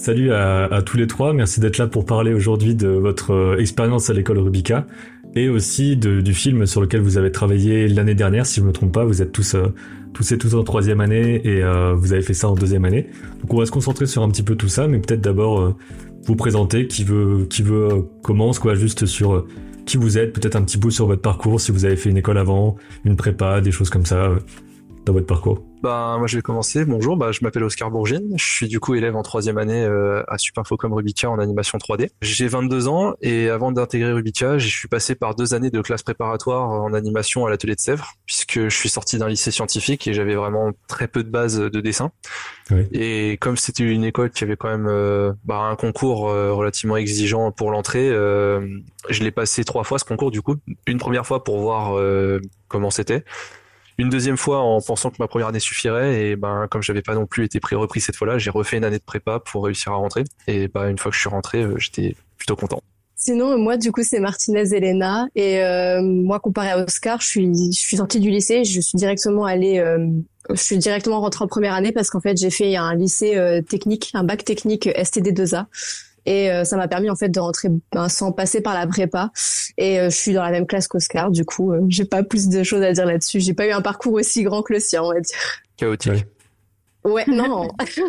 Salut à tous les trois, merci d'être là pour parler aujourd'hui de votre expérience à l'école Rubika et aussi du film sur lequel vous avez travaillé l'année dernière, si je me trompe pas, vous êtes tous et toutes en troisième année et vous avez fait ça en deuxième année. Donc on va se concentrer sur un petit peu tout ça, mais peut-être d'abord vous présenter, qui veut commence quoi, juste sur qui vous êtes, peut-être un petit bout sur votre parcours, si vous avez fait une école avant, une prépa, des choses comme ça dans votre parcours. Moi je vais commencer. Bonjour, je m'appelle Oscar Bourgine. Je suis du coup élève en troisième année à Supinfocom Rubika en animation 3D. J'ai 22 ans et avant d'intégrer Rubika, je suis passé par 2 années de classe préparatoire en animation à l'atelier de Sèvres, puisque je suis sorti d'un lycée scientifique et j'avais vraiment très peu de bases de dessin. Oui. Et comme c'était une école qui avait quand même un concours relativement exigeant pour l'entrée, je l'ai passé 3 fois ce concours du coup. Une première fois pour voir comment c'était. Une deuxième fois en pensant que ma première année suffirait et comme j'avais pas non plus été repris cette fois-là, j'ai refait une année de prépa pour réussir à rentrer et une fois que je suis rentré, j'étais plutôt content. Sinon, moi, du coup, c'est Martinez Elena et moi, comparé à Oscar, je suis sortie du lycée, je suis directement rentrée en première année parce qu'en fait, j'ai fait un lycée technique, un bac technique STD2A. Et ça m'a permis en fait de rentrer sans passer par la prépa et je suis dans la même classe qu'Oscar, du coup j'ai pas plus de choses à dire là-dessus. J'ai pas eu un parcours aussi grand que le sien, on va dire. Chaotique. Ouais, non.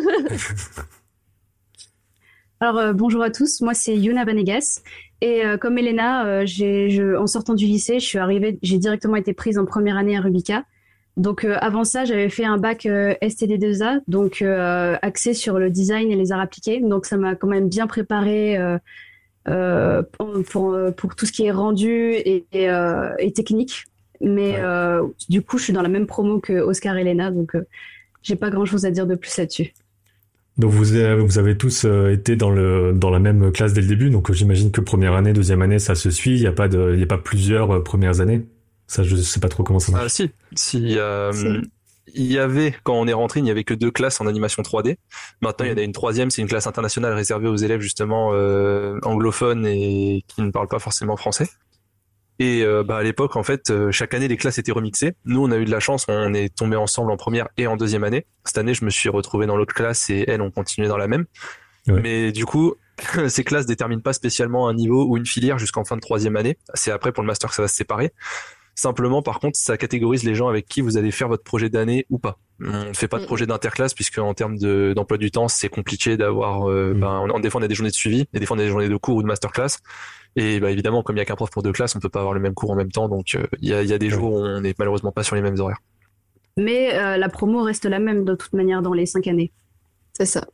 Alors bonjour à tous, moi c'est Yuna Vanegas et comme Elena, en sortant du lycée, j'ai directement été prise en première année à Rubika. Donc avant ça, j'avais fait un bac STD2A, donc axé sur le design et les arts appliqués. Donc ça m'a quand même bien préparé pour tout ce qui est rendu et technique. Mais du coup, je suis dans la même promo que Oscar et Elena, donc j'ai pas grand-chose à dire de plus là-dessus. Donc vous avez tous été dans la même classe dès le début, donc j'imagine que première année, deuxième année, ça se suit. Il y a pas plusieurs premières années. Ça, je sais pas trop comment ça marche. Si. Il y avait, quand on est rentré, il n'y avait que 2 classes en animation 3D. Maintenant, il y en a une troisième, c'est une classe internationale réservée aux élèves justement anglophones et qui ne parlent pas forcément français. Et à l'époque, en fait, chaque année, les classes étaient remixées. Nous, on a eu de la chance, on est tombés ensemble en première et en deuxième année. Cette année, je me suis retrouvé dans l'autre classe et elles ont continué dans la même. Ouais. Mais du coup, ces classes déterminent pas spécialement un niveau ou une filière jusqu'en fin de troisième année. C'est après pour le master que ça va se séparer. Simplement, par contre, ça catégorise les gens avec qui vous allez faire votre projet d'année ou pas. On ne fait pas de projet d'interclasse puisque en termes d'emploi du temps, c'est compliqué d'avoir. Des fois, on a des journées de suivi, et des fois, on a des journées de cours ou de masterclass. Et évidemment, comme il y a qu'un prof pour 2 classes, on peut pas avoir le même cours en même temps. Donc, il y a des jours où on n'est malheureusement pas sur les mêmes horaires. Mais la promo reste la même de toute manière dans les 5 années. C'est ça.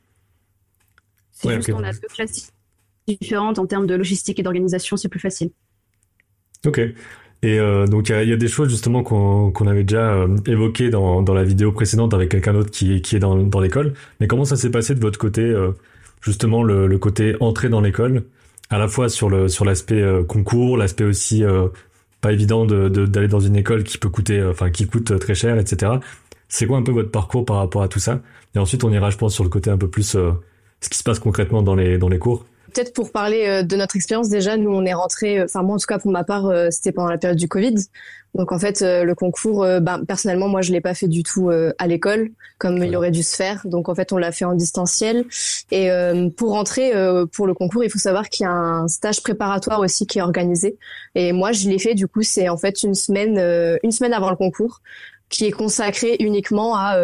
C'est juste qu'on a 2 classes différentes en termes de logistique et d'organisation, c'est plus facile. Ok. Et donc il y a des choses justement qu'on avait déjà évoquées dans la vidéo précédente avec quelqu'un d'autre qui est dans l'école. Mais comment ça s'est passé de votre côté, justement le côté entrée dans l'école, à la fois sur l'aspect concours, l'aspect aussi pas évident d'aller dans une école qui coûte très cher, etc. C'est quoi un peu votre parcours par rapport à tout ça? Et ensuite on ira, je pense, sur le côté un peu plus ce qui se passe concrètement dans les cours. Peut-être pour parler de notre expérience, déjà, nous, on est rentrés, moi, en tout cas, pour ma part, c'était pendant la période du Covid. Donc, en fait, le concours, personnellement, moi, je l'ai pas fait du tout à l'école, comme il aurait dû se faire. Donc, en fait, on l'a fait en distanciel. Et pour rentrer pour le concours, il faut savoir qu'il y a un stage préparatoire aussi qui est organisé. Et moi, je l'ai fait, du coup, c'est en fait une semaine avant le concours, qui est consacrée uniquement à,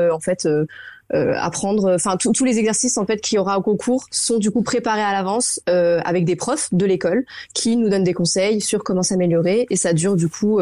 apprendre, tous les exercices en fait qu'il y aura au concours sont du coup préparés à l'avance avec des profs de l'école qui nous donnent des conseils sur comment s'améliorer et ça dure du coup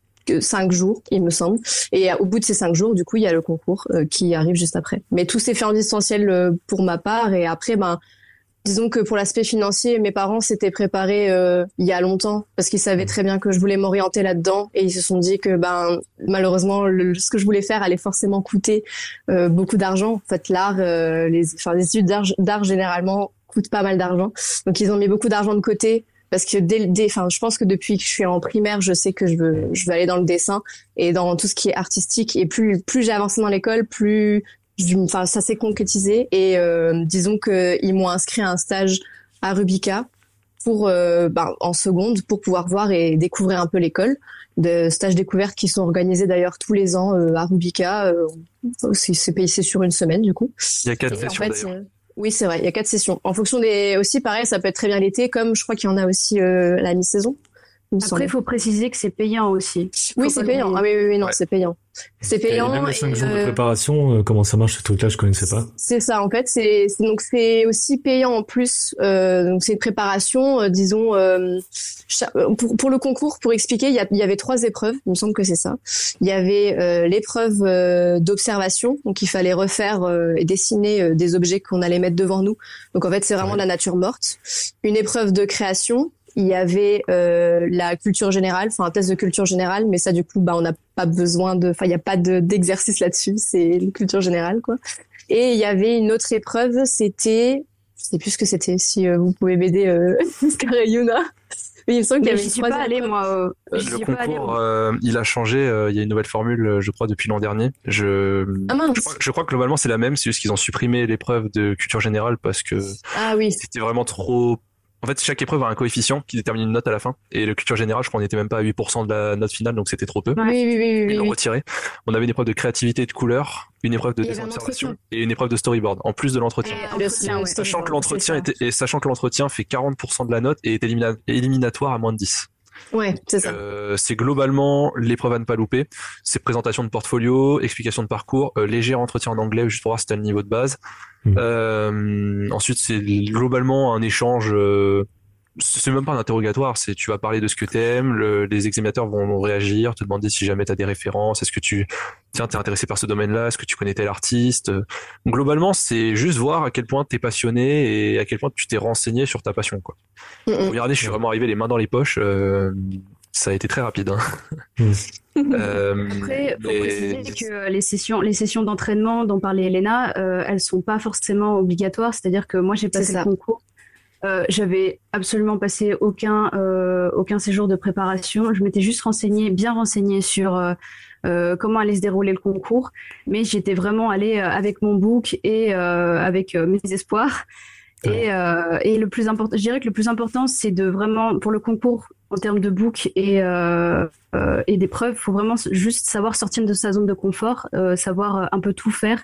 5 jours il me semble et au bout de ces 5 jours du coup il y a le concours qui arrive juste après. Mais tout s'est fait en distanciel pour ma part et après disons que pour l'aspect financier, mes parents s'étaient préparés il y a longtemps parce qu'ils savaient très bien que je voulais m'orienter là-dedans et ils se sont dit que malheureusement ce que je voulais faire allait forcément coûter beaucoup d'argent. En fait, l'art, les études d'art généralement coûtent pas mal d'argent, donc ils ont mis beaucoup d'argent de côté parce que je pense que depuis que je suis en primaire, je sais que je veux aller dans le dessin et dans tout ce qui est artistique et plus j'ai avancé dans l'école, plus ça s'est concrétisé et disons que ils m'ont inscrit à un stage à Rubika pour en seconde pour pouvoir voir et découvrir un peu l'école, de stages découvertes qui sont organisés d'ailleurs tous les ans à Rubika. C'est sur une semaine du coup. Il y a 4 sessions d'ailleurs. Oui, c'est vrai, il y a 4 sessions. En fonction des... Aussi, pareil, ça peut être très bien l'été, comme je crois qu'il y en a aussi la mi-saison. Après, il faut préciser que c'est payant aussi. Oui, c'est payant. Ah oui, non, c'est payant. C'est payant. Et même les 5 jours de préparation, comment ça marche ce truc-là, je connaissais pas. C'est ça, en fait, donc c'est aussi payant en plus. Donc c'est une préparation, disons, pour le concours, pour expliquer, il y avait 3 épreuves, il me semble que c'est ça. Il y avait l'épreuve d'observation, donc il fallait refaire et dessiner des objets qu'on allait mettre devant nous. Donc en fait, c'est vraiment de la nature morte. Une épreuve de création. Il y avait la culture générale, enfin un test de culture générale, mais ça du coup on n'a pas besoin il y a pas d'exercice là-dessus, c'est une culture générale quoi. Et il y avait une autre épreuve, je sais plus ce que c'était, si vous pouvez m'aider Oscar et Yuna. Mais il me semble qu'il y avait j'y suis pas allée moi. Le concours il a changé, il y a une nouvelle formule je crois depuis l'an dernier. Je crois que globalement c'est la même, c'est juste qu'ils ont supprimé l'épreuve de culture générale parce que c'était vraiment trop. En fait, chaque épreuve a un coefficient qui détermine une note à la fin. Et le culture générale, je crois qu'on était même pas à 8% de la note finale, donc c'était trop peu. Oui. Ils l'ont retiré. On avait une épreuve de créativité et de couleur, une épreuve de dessin d'observation et une épreuve de storyboard, en plus de l'entretien. Sachant que l'entretien fait 40% de la note et est éliminatoire à moins de 10. Ouais, c'est ça. C'est globalement l'épreuve à ne pas louper. C'est présentation de portfolio, explication de parcours, léger entretien en anglais juste pour voir si t'as le niveau de base. Ensuite, c'est globalement un échange. C'est même pas un interrogatoire. C'est tu vas parler de ce que t'aimes. Les examinateurs vont réagir, te demander si jamais t'as des références. Est-ce que t'es intéressé par ce domaine-là? Est-ce que tu connais tel artiste? Globalement, c'est juste voir à quel point t'es passionné et à quel point tu t'es renseigné sur ta passion, quoi. Regardez, je suis vraiment arrivé les mains dans les poches. Ça a été très rapide. Hein. Après, faut préciser que les sessions d'entraînement dont parlait Elena, elles sont pas forcément obligatoires. C'est-à-dire que moi, j'ai passé le concours. J'avais absolument passé aucun séjour de préparation. Je m'étais juste bien renseignée sur comment allait se dérouler le concours, mais j'étais vraiment allée avec mon book et avec mes espoirs. Et le plus important, je dirais que le plus important, c'est de vraiment, pour le concours, en termes de book et d'épreuves, faut vraiment juste savoir sortir de sa zone de confort, savoir un peu tout faire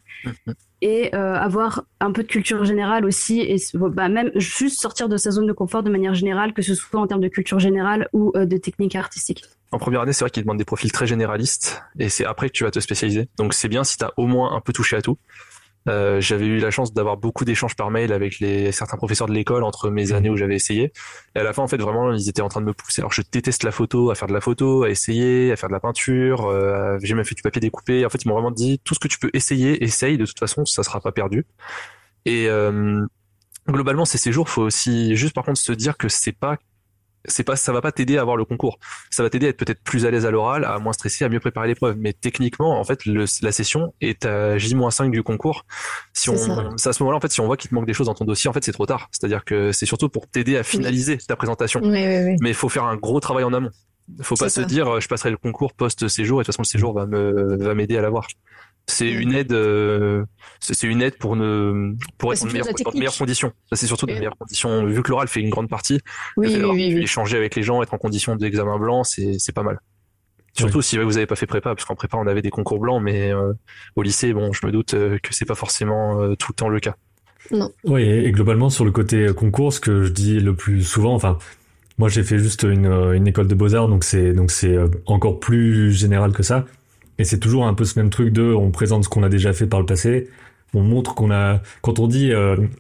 et avoir un peu de culture générale aussi, et même juste sortir de sa zone de confort de manière générale, que ce soit en termes de culture générale ou de technique artistique. En première année, c'est vrai qu'ils demandent des profils très généralistes et c'est après que tu vas te spécialiser. Donc c'est bien si tu as au moins un peu touché à tout. J'avais eu la chance d'avoir beaucoup d'échanges par mail avec certains professeurs de l'école entre mes années où j'avais essayé. Et à la fin, en fait, vraiment, ils étaient en train de me pousser. Alors, je déteste la photo, à faire de la photo, à essayer, à faire de la peinture. J'ai même fait du papier découpé. En fait, ils m'ont vraiment dit tout ce que tu peux essayer, essaye. De toute façon, ça sera pas perdu. Et globalement, ces séjours, faut aussi juste par contre se dire que ça va pas t'aider à avoir le concours. Ça va t'aider à être peut-être plus à l'aise à l'oral, à moins stresser, à mieux préparer l'épreuve. Mais techniquement, en fait, la session est à J-5 du concours. C'est à ce moment-là, en fait, si on voit qu'il te manque des choses dans ton dossier, en fait, c'est trop tard. C'est-à-dire que c'est surtout pour t'aider à finaliser ta présentation. Oui. Mais il faut faire un gros travail en amont. Faut pas se dire, je passerai le concours post-séjour et de toute façon, le séjour va m'aider à l'avoir. C'est une aide, pour être dans de meilleures conditions. Ça, c'est surtout de meilleures conditions. Vu que l'oral fait une grande partie, échanger avec les gens, être en condition d'examen blanc, c'est pas mal. Surtout si vous avez pas fait prépa, parce qu'en prépa on avait des concours blancs, mais au lycée, bon, je me doute que c'est pas forcément tout le temps le cas. Non. Oui, et globalement sur le côté concours, ce que je dis le plus souvent, enfin, moi j'ai fait juste une école de beaux-arts, donc c'est encore plus général que ça. Et c'est toujours un peu ce même truc on présente ce qu'on a déjà fait par le passé, on montre qu'on a, quand on dit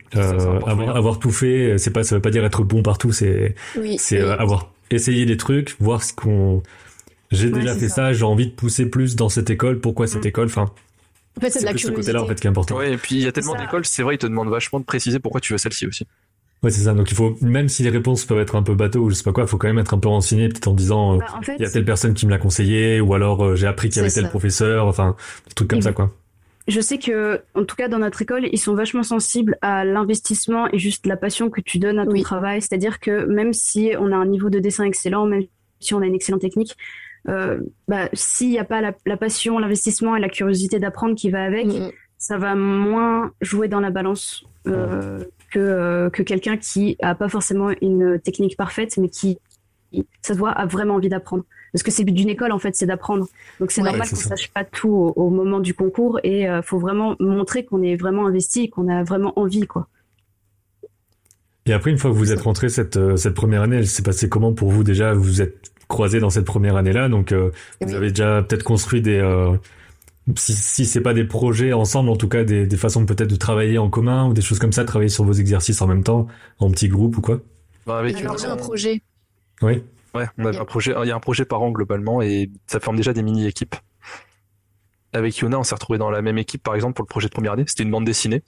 avoir tout fait, ça veut pas dire être bon partout, c'est avoir essayé des trucs, voir j'ai déjà fait ça, j'ai envie de pousser plus dans cette école, pourquoi cette école, enfin. En fait, c'est de la plus curiosité. ce côté-là en fait qui est important. Ouais, et puis il y a tellement d'écoles, c'est vrai, ils te demandent vachement de préciser pourquoi tu veux celle-ci aussi. Ouais, c'est ça. Donc il faut, même si les réponses peuvent être un peu bateau ou je sais pas quoi, il faut quand même être un peu renseigné, peut-être en disant, il y a telle personne qui me l'a conseillé, ou alors j'ai appris qu'il y avait tel professeur, enfin, des trucs comme ça, quoi. Je sais que, en tout cas, dans notre école, ils sont vachement sensibles à l'investissement et juste la passion que tu donnes à ton travail. C'est-à-dire que même si on a un niveau de dessin excellent, même si on a une excellente technique, s'il n'y a pas la passion, l'investissement et la curiosité d'apprendre qui va avec, ça va moins jouer dans la balance que quelqu'un qui a pas forcément une technique parfaite, mais qui, ça se voit, a vraiment envie d'apprendre. Parce que c'est le but d'une école, en fait, c'est d'apprendre. Donc c'est normal qu'on sache pas tout au moment du concours, et faut vraiment montrer qu'on est vraiment investi et qu'on a vraiment envie, quoi. Et après, une fois que vous êtes rentré cette première année, elle s'est passée comment pour vous déjà? Vous vous êtes croisés dans cette première année-là, donc vous avez déjà peut-être construit si c'est pas des projets ensemble, en tout cas des façons peut-être de travailler en commun ou des choses comme ça, travailler sur vos exercices en même temps, en petits groupes ou quoi? Alors j'ai un projet. Oui. Ouais, on avait un projet. Il y a un projet par an globalement et ça forme déjà des mini-équipes. Avec Yona, on s'est retrouvé dans la même équipe, par exemple, pour le projet de première année. C'était une bande dessinée.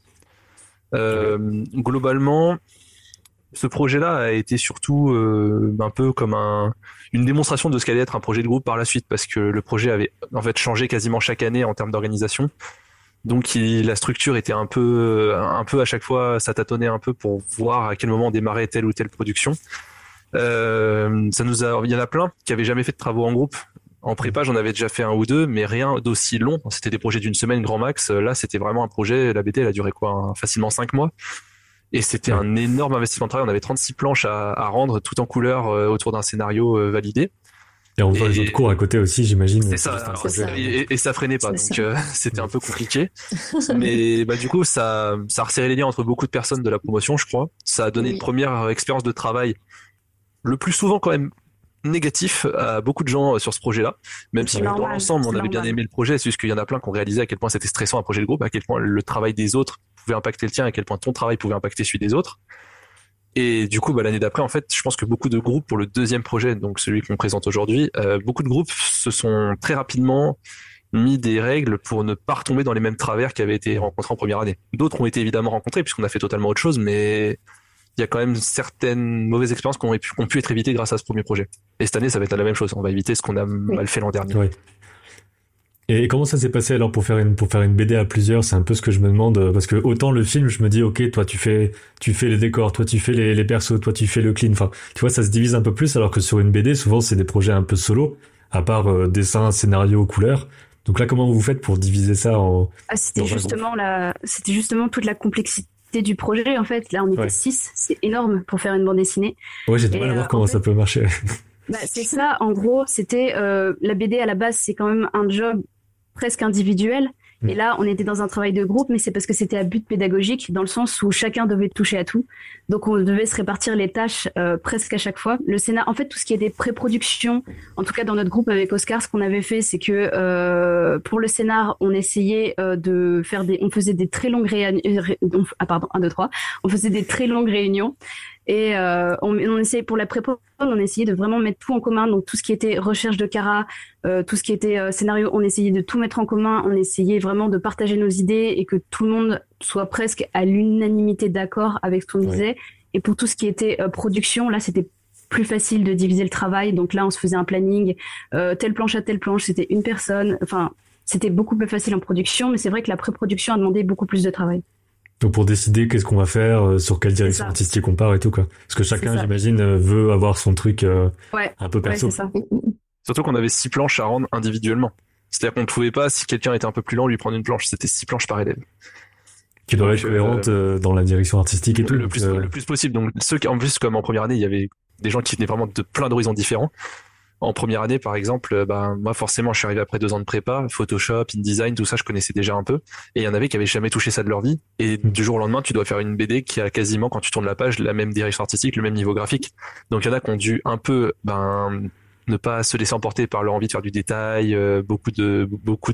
Globalement, ce projet-là a été surtout un peu comme une démonstration de ce qu'allait être un projet de groupe par la suite, parce que le projet avait en fait changé quasiment chaque année en termes d'organisation. Donc la structure était un peu à chaque fois, ça tâtonnait un peu pour voir à quel moment démarrer telle ou telle production. Il y en a plein qui avaient jamais fait de travaux en groupe. En prépa, j'en avais déjà fait un ou deux, mais rien d'aussi long. C'était des projets d'une semaine grand max. Là, c'était vraiment un projet. La BD, elle a duré facilement 5 mois. Et c'était un énorme investissement de travail. On avait 36 planches à rendre, tout en couleur, autour d'un scénario validé. Et on voit les autres cours à côté aussi, j'imagine. C'est ça. Et ça freinait pas. Donc, c'était un peu compliqué. Mais du coup, ça a resserré les liens entre beaucoup de personnes de la promotion, je crois. Ça a donné une première expérience de travail, le plus souvent quand même négatif à beaucoup de gens sur ce projet-là, même si dans l'ensemble on avait bien aimé le projet. C'est juste qu'il y en a plein qui ont réalisé à quel point c'était stressant un projet de groupe, à quel point le travail des autres pouvait impacter le tien, à quel point ton travail pouvait impacter celui des autres. Et du coup, l'année d'après, en fait, je pense que beaucoup de groupes, pour le deuxième projet, donc celui qu'on présente aujourd'hui, beaucoup de groupes se sont très rapidement mis des règles pour ne pas retomber dans les mêmes travers qui avaient été rencontrés en première année. D'autres ont été évidemment rencontrés puisqu'on a fait totalement autre chose, mais il y a quand même certaines mauvaises expériences qui ont pu être évitées grâce à ce premier projet. Et cette année, ça va être la même chose. On va éviter ce qu'on a mal fait l'an dernier. Oui. Et comment ça s'est passé alors pour faire une BD à plusieurs? C'est un peu ce que je me demande, parce que autant le film, je me dis, ok, toi tu fais les décors, toi tu fais les persos, toi tu fais le clean. Enfin, tu vois, ça se divise un peu plus, alors que sur une BD, souvent c'est des projets un peu solo, à part dessin, scénario, couleur. Donc là, comment vous faites pour diviser ça c'était justement toute la complexité du projet. En fait, là on était 6, c'est énorme pour faire une bande dessinée. Ouais, j'ai du mal à voir comment ça peut marcher. C'est ça, en gros, c'était la BD à la base, c'est quand même un job presque individuel. Et là, on était dans un travail de groupe, mais c'est parce que c'était à but pédagogique, dans le sens où chacun devait toucher à tout. Donc, on devait se répartir les tâches presque à chaque fois. Le scénar, en fait, tout ce qui était pré-production, en tout cas dans notre groupe avec Oscar, ce qu'on avait fait, c'est que pour le scénar, on essayait de faire on faisait des très longues on faisait des très longues réunions. Et on essayait, pour la pré-prod, on essayait de vraiment mettre tout en commun. Donc tout ce qui était recherche de Cara, tout ce qui était scénario, on essayait de tout mettre en commun. On essayait vraiment de partager nos idées et que tout le monde soit presque à l'unanimité d'accord avec ce qu'on disait. Et pour tout ce qui était production, là c'était plus facile de diviser le travail. Donc là on se faisait un planning, telle planche à telle planche, c'était une personne. Enfin, c'était beaucoup plus facile en production, mais c'est vrai que la pré-production a demandé beaucoup plus de travail. Donc pour décider qu'est-ce qu'on va faire, sur quelle direction artistique on part et tout, quoi. Parce que chacun, j'imagine, veut avoir son truc un peu perso. Ouais, c'est ça. Surtout qu'on avait 6 planches à rendre individuellement. C'est-à-dire qu'on ne pouvait pas, si quelqu'un était un peu plus lent, lui prendre une planche. C'était 6 planches par élève. Qui doit être cohérente dans la direction artistique et tout. Le plus possible. Donc ceux qui, en plus, comme en première année, il y avait des gens qui venaient vraiment de plein d'horizons différents. En première année, par exemple, moi, forcément, je suis arrivé après 2 ans de prépa, Photoshop, InDesign, tout ça, je connaissais déjà un peu. Et il y en avait qui avaient jamais touché ça de leur vie. Et du jour au lendemain, tu dois faire une BD qui a quasiment, quand tu tournes la page, la même direction artistique, le même niveau graphique. Donc, il y en a qui ont dû un peu, ne pas se laisser emporter par leur envie de faire du détail, beaucoup de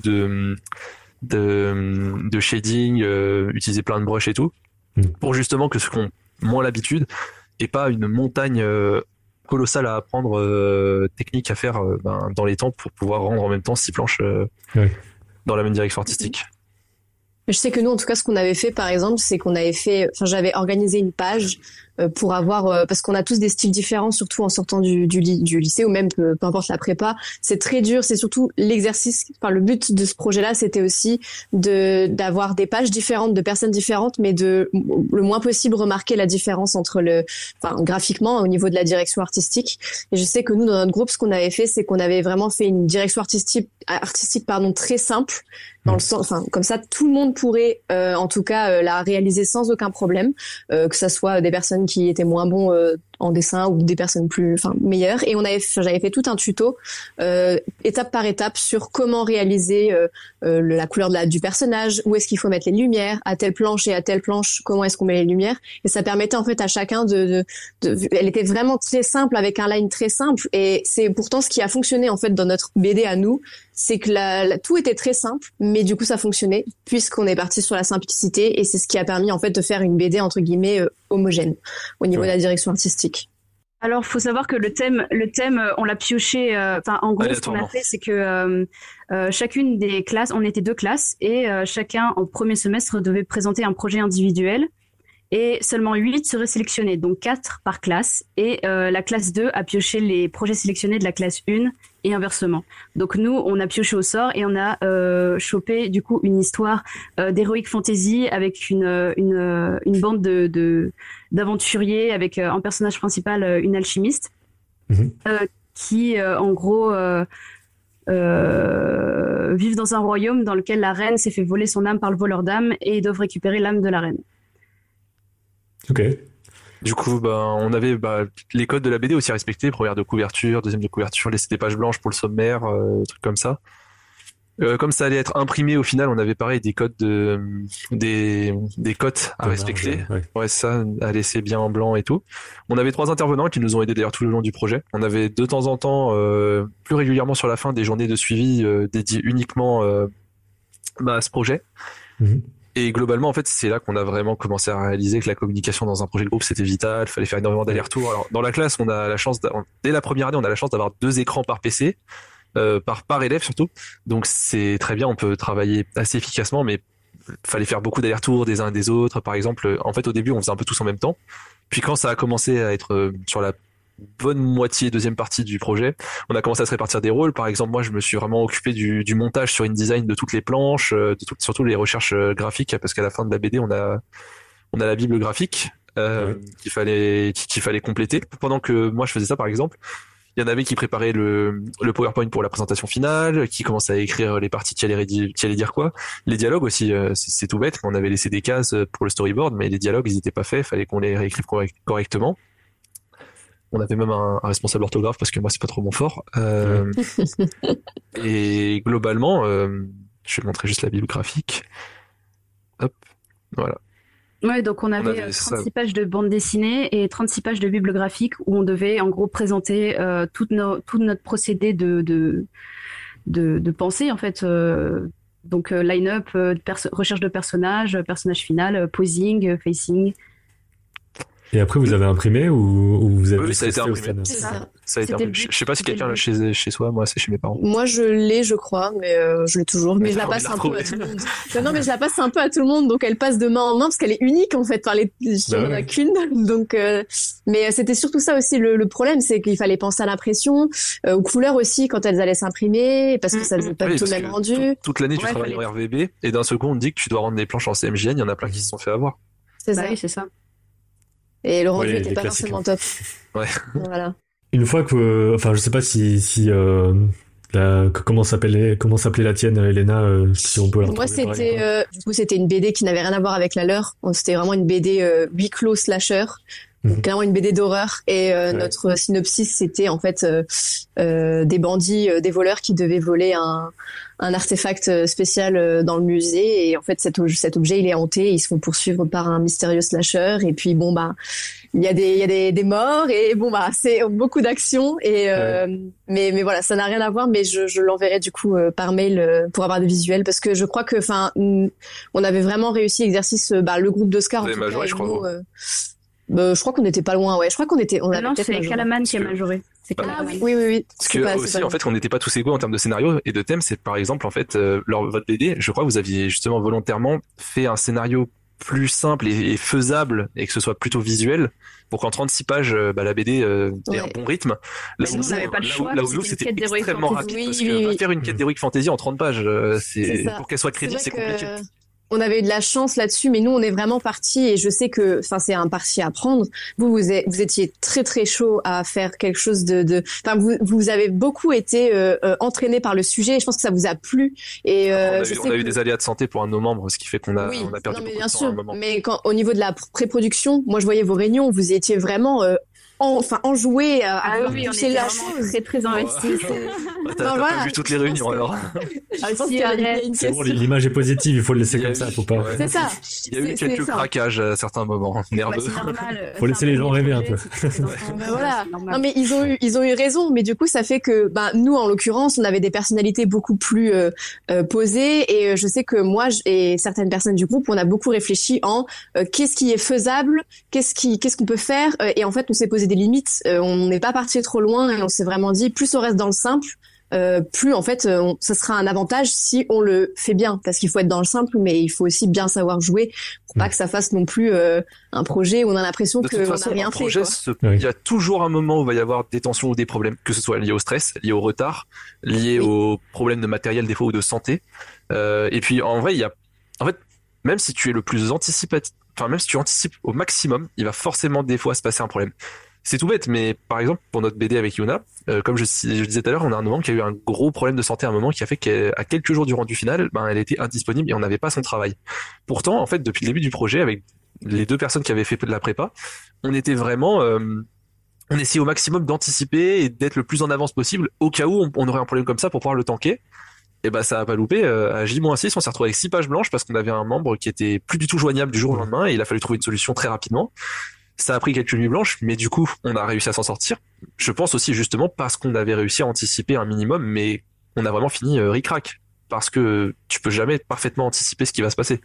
shading, utiliser plein de brushes et tout. Pour justement que ceux qui ont moins l'habitude et pas une montagne, colossal à apprendre, technique à faire dans les temps pour pouvoir rendre en même temps 6 planches dans la même direction artistique. Je sais que nous, en tout cas, ce qu'on avait fait, par exemple, c'est qu'on avait j'avais organisé une page pour avoir, parce qu'on a tous des styles différents, surtout en sortant du lycée ou même peu importe la prépa. C'est très dur. C'est surtout l'exercice. Enfin, le but de ce projet-là, c'était aussi d'avoir des pages différentes, de personnes différentes, mais de le moins possible remarquer la différence entre graphiquement au niveau de la direction artistique. Et je sais que nous, dans notre groupe, ce qu'on avait fait, c'est qu'on avait vraiment fait une direction artistique, très simple. Dans le sens, comme ça, tout le monde pourrait, en tout cas, la réaliser sans aucun problème, que ça soit des personnes qui étaient moins bons en dessin ou des personnes meilleures. Et j'avais fait tout un tuto étape par étape sur comment réaliser la couleur du personnage, où est-ce qu'il faut mettre les lumières, à telle planche et à telle planche, comment est-ce qu'on met les lumières. Et ça permettait en fait à chacun elle était vraiment très simple avec un line très simple. Et c'est pourtant ce qui a fonctionné en fait dans notre BD à nous, c'est que tout était très simple, mais du coup ça fonctionnait puisqu'on est parti sur la simplicité et c'est ce qui a permis en fait de faire une BD entre guillemets homogène au niveau de la direction artistique. Alors, faut savoir que le thème, on l'a pioché. En gros, ce qu'on a fait, c'est que chacune des classes, on était 2 classes, et chacun en premier semestre devait présenter un projet individuel, et seulement 8 seraient sélectionnés, donc 4 par classe. Et la classe 2 a pioché les projets sélectionnés de la classe 1 et inversement. Donc nous, on a pioché au sort et on a chopé du coup une histoire d'heroic fantasy avec une bande d'aventuriers avec en personnage principal une alchimiste qui en gros vivent dans un royaume dans lequel la reine s'est fait voler son âme par le voleur d'âme et ils doivent récupérer l'âme de la reine. Ok. Du coup, on avait les codes de la BD aussi à respecter, première de couverture, deuxième de couverture, laisser des pages blanches pour le sommaire, trucs comme ça. Comme ça allait être imprimé, au final, on avait pareil des codes des cotes à respecter. Ouais, ça, à laisser bien en blanc et tout. On avait 3 intervenants qui nous ont aidés d'ailleurs tout le long du projet. On avait de temps en temps, plus régulièrement sur la fin, des journées de suivi dédiées uniquement à ce projet. Et globalement, en fait, c'est là qu'on a vraiment commencé à réaliser que la communication dans un projet de groupe, c'était vital. Il fallait faire énormément d'allers-retours. Alors, dans la classe, on a la chance, dès la première année, on a la chance d'avoir 2 écrans par PC, par élève surtout. Donc, c'est très bien. On peut travailler assez efficacement, mais fallait faire beaucoup d'allers-retours des uns et des autres. Par exemple, en fait, au début, on faisait un peu tous en même temps. Puis quand ça a commencé à être sur la bonne moitié, deuxième partie du projet, on a commencé à se répartir des rôles. Par exemple, moi, je me suis vraiment occupé du montage sur InDesign de toutes les planches, surtout les recherches graphiques, parce qu'à la fin de la BD, on a la bible graphique qu'il fallait compléter. Pendant que moi, je faisais ça, par exemple, il y en avait qui préparaient le PowerPoint pour la présentation finale, qui commençaient à écrire les parties qui allaient dire quoi. Les dialogues aussi, c'est tout bête, on avait laissé des cases pour le storyboard, mais les dialogues, ils n'étaient pas faits, fallait qu'on les réécrive correctement. On avait même un responsable orthographe parce que moi c'est pas trop mon fort. Et globalement, je vais montrer juste la bible graphique. Hop, voilà. Ouais, donc on avait 36 pages de bande dessinée et 36 pages de bible graphique où on devait en gros présenter tout notre procédé de pensée en fait. Donc line-up, recherche de personnage final, posing, facing. Et après, vous avez imprimé ou vous avez ça a été imprimé. Ça a été imprimé. Je sais pas si quelqu'un l'a chez soi, moi c'est chez mes parents. Moi je l'ai, je crois, mais je l'ai toujours. Mais je la passe un peu à tout le monde. Non, mais je la passe un peu à tout le monde, donc elle passe de main en main parce qu'elle est unique en fait. Enfin, il n'y en a qu'une, donc. Mais c'était surtout ça aussi le problème, c'est qu'il fallait penser à l'impression, aux couleurs aussi quand elles allaient s'imprimer, parce que ça faisait pas tout le même rendu. Toute l'année tu travailles en RVB et d'un seul coup on te dit que tu dois rendre des planches en CMJN. Il y en a plein qui se sont fait avoir. C'est ça. Oui, c'est ça. Et le rendu n'était pas forcément top. Ouais. Voilà. Une fois que, enfin, je sais pas si comment s'appelait la tienne, Elena, si on peut la Moi, c'était une BD qui n'avait rien à voir avec la leur. C'était vraiment une BD huis clos slasher. Donc, clairement une BD d'horreur. Et notre synopsis, c'était en fait des bandits, des voleurs qui devaient voler un artefact spécial dans le musée. Et en fait, cet objet, il est hanté. Et ils se font poursuivre par un mystérieux slasher. Et puis, il y a des morts. Et c'est beaucoup d'action. Et mais voilà, ça n'a rien à voir. Mais je l'enverrai du coup par mail pour avoir des visuels, parce que je crois que, on avait vraiment réussi l'exercice. Le groupe d'Oscar. Vous avez majoré, je crois. Je crois qu'on n'était pas loin, ouais. Je crois qu'on était. Non, c'est Calaman qui a majoré. Oui. Parce que aussi, en fait, on n'était pas tous égaux en termes de scénario et de thème. C'est par exemple, en fait, votre BD, je crois que vous aviez justement volontairement fait un scénario plus simple et faisable et que ce soit plutôt visuel pour qu'en 36 pages, la BD ait un bon rythme. Là où nous, c'était extrêmement rapide parce que faire une quête d'Heroic Fantasy en 30 pages, pour qu'elle soit crédible, c'est compliqué. On avait eu de la chance là-dessus, mais nous, on est vraiment partis, et je sais que, c'est un parti à prendre. Vous étiez très très chaud à faire quelque chose vous avez beaucoup été entraîné par le sujet, et je pense que ça vous a plu. Et on a eu des aléas de santé pour un de nos membres, ce qui fait qu'on a perdu beaucoup de temps à un moment. Mais au niveau de la pré-production, moi je voyais vos réunions, vous y étiez vraiment enjoué à oui, on pousser était la vraiment chose. très très investis. T'as voilà. pas vu toutes les réunions alors. Je pense qu'il y a une C'est bon, question. l'image est positive, il faut le laisser Il y a comme ça, eu- faut pas. ouais. C'est ça. Il y a eu C'est quelques ça. craquages à certains moments, nerveux. C'est normal. Faut laisser les gens rêver un peu. Voilà. Non mais ils ont eu raison, mais du coup ça fait que nous en l'occurrence on avait des personnalités beaucoup plus posées et je sais que moi et certaines personnes du groupe on a beaucoup réfléchi en qu'est-ce qui est faisable, qu'est-ce qu'on peut faire et en fait on s'est posé des limites, on n'est pas parti trop loin et on s'est vraiment dit plus on reste dans le simple. Plus en fait ça sera un avantage si on le fait bien parce qu'il faut être dans le simple mais il faut aussi bien savoir jouer pour pas que ça fasse non plus un projet où on a l'impression De toute qu'on façon, n'a rien un fait projet, quoi. il y a toujours un moment où il va y avoir des tensions ou des problèmes, que ce soit lié au stress, lié au retard, lié Oui. aux problèmes de matériel des fois ou de santé. Et puis en vrai, en fait, même si tu es le plus anticipatif, enfin même si tu anticipes au maximum, il va forcément des fois se passer un problème. C'est tout bête, mais par exemple pour notre BD avec Yuna, comme je disais tout à l'heure, on a un moment qui a eu un gros problème de santé, à un moment qui a fait qu'à quelques jours du rendu final, elle était indisponible et on n'avait pas son travail. Pourtant, en fait, depuis le début du projet, avec les 2 personnes qui avaient fait de la prépa, on était vraiment, on essayait au maximum d'anticiper et d'être le plus en avance possible au cas où on aurait un problème comme ça pour pouvoir le tanker. Et ça a pas loupé. À J-6, on s'est retrouvé avec 6 pages blanches parce qu'on avait un membre qui était plus du tout joignable du jour au lendemain et il a fallu trouver une solution très rapidement. Ça a pris quelques nuits blanches, mais du coup, on a réussi à s'en sortir. Je pense aussi justement parce qu'on avait réussi à anticiper un minimum, mais on a vraiment fini ric-rac. Parce que tu peux jamais parfaitement anticiper ce qui va se passer.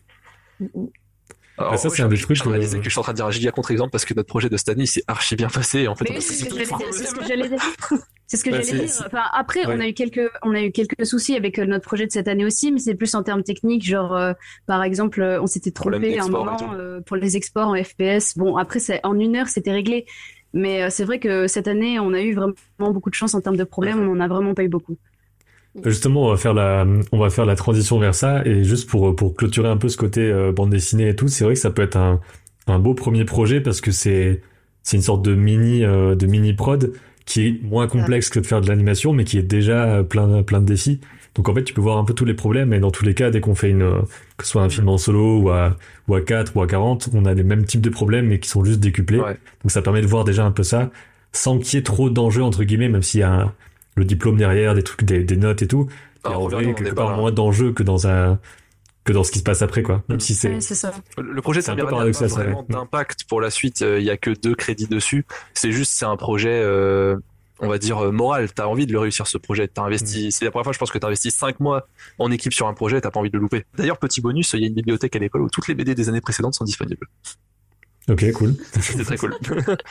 Alors, Ça, c'est un des trucs. Je réalisais que je suis en train de dire un giga contre-exemple parce que notre projet de cette année, il s'est archi bien passé. Et en fait, Mais on a c'est ce tout que j'allais dire. C'est ce que Bah, j'allais dire. Enfin, après, ouais. on a eu quelques soucis avec notre projet de cette année aussi, mais c'est plus en termes techniques. Genre, par exemple, on s'était Problème trompé à un d'export moment et pour les exports en FPS. Bon, après, en 1 heure, c'était réglé. Mais c'est vrai que cette année, on a eu vraiment beaucoup de chance en termes de problèmes. On en a vraiment pas eu beaucoup. Justement, on va faire la transition vers ça et juste pour clôturer un peu ce côté bande dessinée et tout, c'est vrai que ça peut être un beau premier projet parce que c'est une sorte de mini prod qui est moins complexe que de faire de l'animation mais qui est déjà plein de défis. Donc en fait, tu peux voir un peu tous les problèmes et dans tous les cas, dès qu'on fait que ce soit un film en solo ou à 4 ou à 40, on a les mêmes types de problèmes mais qui sont juste décuplés. Ouais. Donc ça permet de voir déjà un peu ça sans qu'il y ait trop d'enjeux entre guillemets, même s'il y a le diplôme derrière, des trucs, des notes et tout. Et en vrai, quelque part moins d'enjeux que dans ce qui se passe après, quoi. Même si Ouais, c'est ça. Le projet de c'est un peu Samir n'a paradoxal, pas ça, vraiment ouais. d'impact pour la suite. Il y a que 2 crédits dessus. C'est un projet, on va dire, moral. T'as envie de le réussir, ce projet. C'est la première fois, je pense que t'as investi 5 mois en équipe sur un projet, t'as pas envie de le louper. D'ailleurs, petit bonus, il y a une bibliothèque à l'école où toutes les BD des années précédentes sont disponibles. Ok, cool. C'est très cool.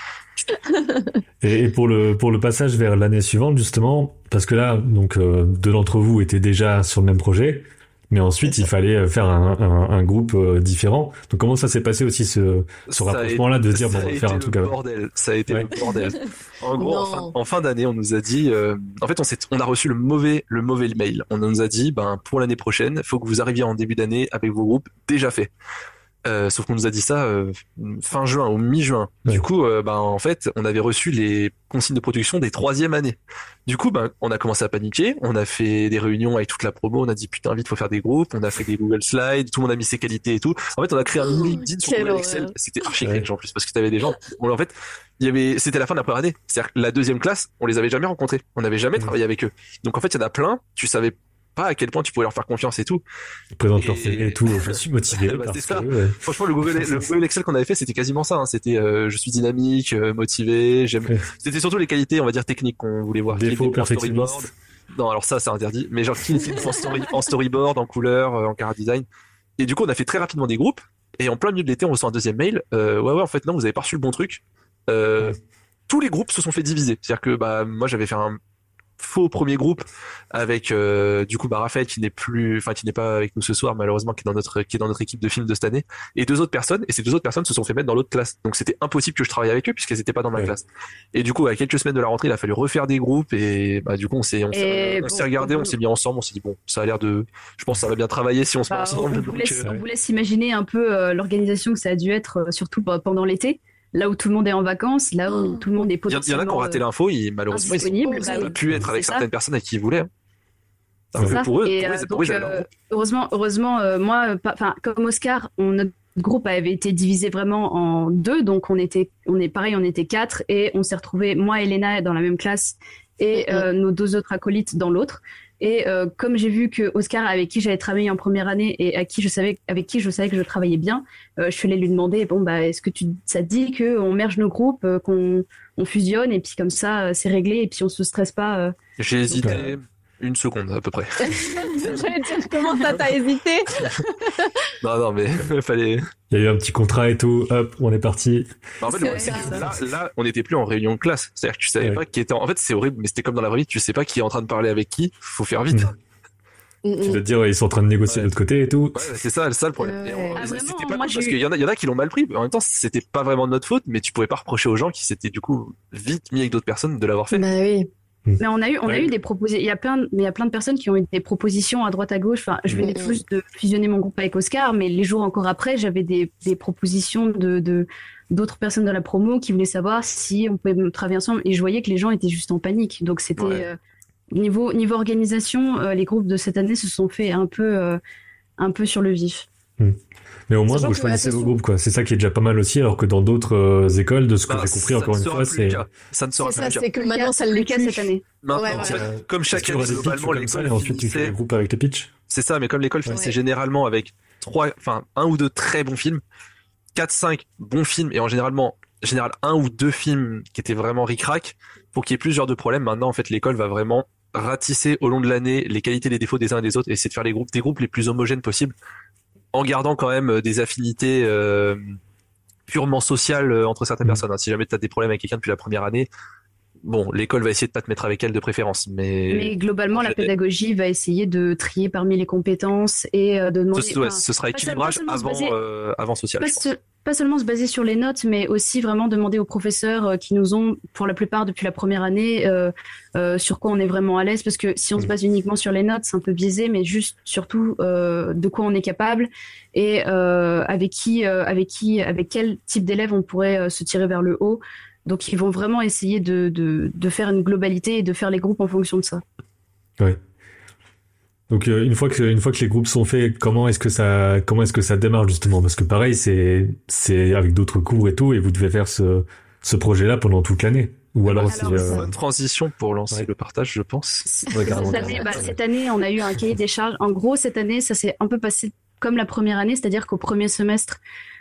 Et pour le passage vers l'année suivante, justement, parce que là, donc, 2 d'entre vous étaient déjà sur le même projet, mais ensuite, il fallait faire un groupe différent. Donc, comment ça s'est passé aussi ce rapprochement-là de se dire, bon, on va faire un truc avec. Ça a été Ouais. le bordel. En gros, Non. en fin d'année, on nous a dit, en fait, on a reçu le mauvais mail. On nous a dit, pour l'année prochaine, faut que vous arriviez en début d'année avec vos groupes déjà faits. Sauf qu'on nous a dit ça fin juin ou mi-juin. Ouais. Du coup, en fait, on avait reçu les consignes de production des 3e années. Du coup, on a commencé à paniquer. On a fait des réunions avec toute la promo. On a dit putain, vite, faut faire des groupes. On a fait des Google Slides. Tout le monde a mis ses qualités et tout. En fait, on a créé un LinkedIn sur Quelle Google Excel. horreur. C'était archi cringe en plus parce que t'avais des gens. Bon, en fait, c'était la fin de la première année. C'est-à-dire que la 2e classe, on les avait jamais rencontrés. On n'avait jamais travaillé avec eux. Donc en fait, il y en a plein. Tu savais pas à quel point tu pouvais leur faire confiance et tout. Ils présentent leur Et- CV et tout. Je suis motivé. Bah, parce c'est ça. que, ouais. Franchement, le Google Excel qu'on avait fait, c'était quasiment ça. Hein. C'était, je suis dynamique, motivé. Ouais. C'était surtout les qualités, on va dire techniques qu'on voulait voir. Défaut Qui était en storyboard. perfectionniste. Non, alors ça, c'est interdit. Mais genre qui était en storyboard, en couleur, en chara design. Et du coup, on a fait très rapidement des groupes. Et en plein milieu de l'été, on reçoit un 2e mail. Ouais, en fait, non, vous avez pas reçu le bon truc. Tous les groupes se sont fait diviser. C'est-à-dire que moi, j'avais fait un faux premier groupe avec du coup Raphaël qui n'est pas avec nous ce soir malheureusement, qui est dans notre équipe de film de cette année, et 2 autres personnes, et ces 2 autres personnes se sont fait mettre dans l'autre classe, donc c'était impossible que je travaille avec eux puisqu'elles n'étaient pas dans ma Ouais. classe. Et du coup, à quelques semaines de la rentrée, il a fallu refaire des groupes, et du coup on s'est regardé, on s'est mis ensemble, on s'est dit bon, ça a l'air de, je pense que ça va bien travailler si on se met ensemble. On vous laisse imaginer un peu l'organisation que ça a dû être, surtout pendant l'été, là où tout le monde est en vacances, là où tout le monde est Il y en potentiellement. a qui ont raté l'info, malheureusement indisponible, ils n'ont pas pu être avec c'est certaines personnes avec qui ils voulaient. Hein. C'est Alors que ça. pour eux, Et, pour eux, donc, ils avaient leur groupe. heureusement, moi, comme Oscar, notre groupe avait été divisé vraiment en deux, donc on était 4 et on s'est retrouvés, moi et Léna dans la même classe et nos 2 autres acolytes dans l'autre. Et comme j'ai vu que Oscar, avec qui j'avais travaillé en première année et avec qui je savais que je travaillais bien, je suis allée lui demander, bon bah est-ce que ça te dit qu'on merge nos groupes, qu'on fusionne et puis comme ça c'est réglé et puis on se stresse pas. J'ai hésité 1 seconde à peu près. J'allais dire comment ça t'as hésité. Non mais il fallait. Il y a eu un petit contrat et tout, hop, on est parti. En fait, c'est que là, on n'était plus en réunion de classe. C'est-à-dire que tu savais pas qui était. En fait, c'est horrible, mais c'était comme dans la vraie vie. Tu sais pas qui est en train de parler avec qui. Faut faire vite. Tu dois te dire, ils sont en train de négocier de l'autre côté et tout. Ouais, c'est ça le problème. Vraiment, pas moi, cool, parce qu'il y en a qui l'ont mal pris. En même temps, c'était pas vraiment de notre faute, mais tu pouvais pas reprocher aux gens qui s'étaient du coup vite mis avec d'autres personnes de l'avoir fait. Bah oui. Mais on a eu des propositions. Il y a plein de personnes qui ont eu des propositions à droite à gauche. Enfin, je venais juste de fusionner mon groupe avec Oscar, mais les jours encore après, j'avais des propositions d'autres personnes de la promo qui voulaient savoir si on pouvait travailler ensemble. Et je voyais que les gens étaient juste en panique. Donc c'était niveau organisation, les groupes de cette année se sont fait un peu sur le vif. Mais au moins, vous choisissez vos groupes, quoi. C'est ça qui est déjà pas mal aussi, alors que dans d'autres écoles, de ce que j'ai compris, encore une fois, ça ne sera plus le cas. C'est que maintenant, ça l'est cas cette année. Maintenant, comme chaque année, globalement, l'école, et ensuite tu fais les groupes avec les pitchs. C'est ça, mais comme l'école finissait généralement avec 1 ou 2 très bons films, 4-5 bons films, et en général 1 ou 2 films qui étaient vraiment ric-rac, pour qu'il y ait plusieurs de problèmes. Maintenant, en fait, l'école va vraiment ratisser au long de l'année les qualités et les défauts des uns et des autres, et essayer de faire des groupes les plus homogènes possibles, en gardant quand même des affinités purement sociales entre certaines personnes. Si jamais tu as des problèmes avec quelqu'un depuis la première année, bon, l'école va essayer de pas te mettre avec elle de préférence. Mais globalement, la pédagogie va essayer de trier parmi les compétences et de demander... ce sera équilibrage avant social. Pas seulement se baser sur les notes, mais aussi vraiment demander aux professeurs qui nous ont, pour la plupart depuis la première année, sur quoi on est vraiment à l'aise. Parce que si on se base uniquement sur les notes, c'est un peu biaisé, mais juste surtout de quoi on est capable et avec quel type d'élèves on pourrait se tirer vers le haut. Donc ils vont vraiment essayer de faire une globalité et de faire les groupes en fonction de ça. Ouais. Donc une fois que les groupes sont faits, comment est-ce que ça démarre justement? Parce que pareil, c'est avec d'autres cours et tout, et vous devez faire ce projet-là pendant toute l'année. Ou alors c'est une transition pour lancer le partage, je pense. Cette année, on a eu un cahier des charges. En gros, cette année, ça s'est un peu passé comme la première année, c'est-à-dire qu'au premier semestre,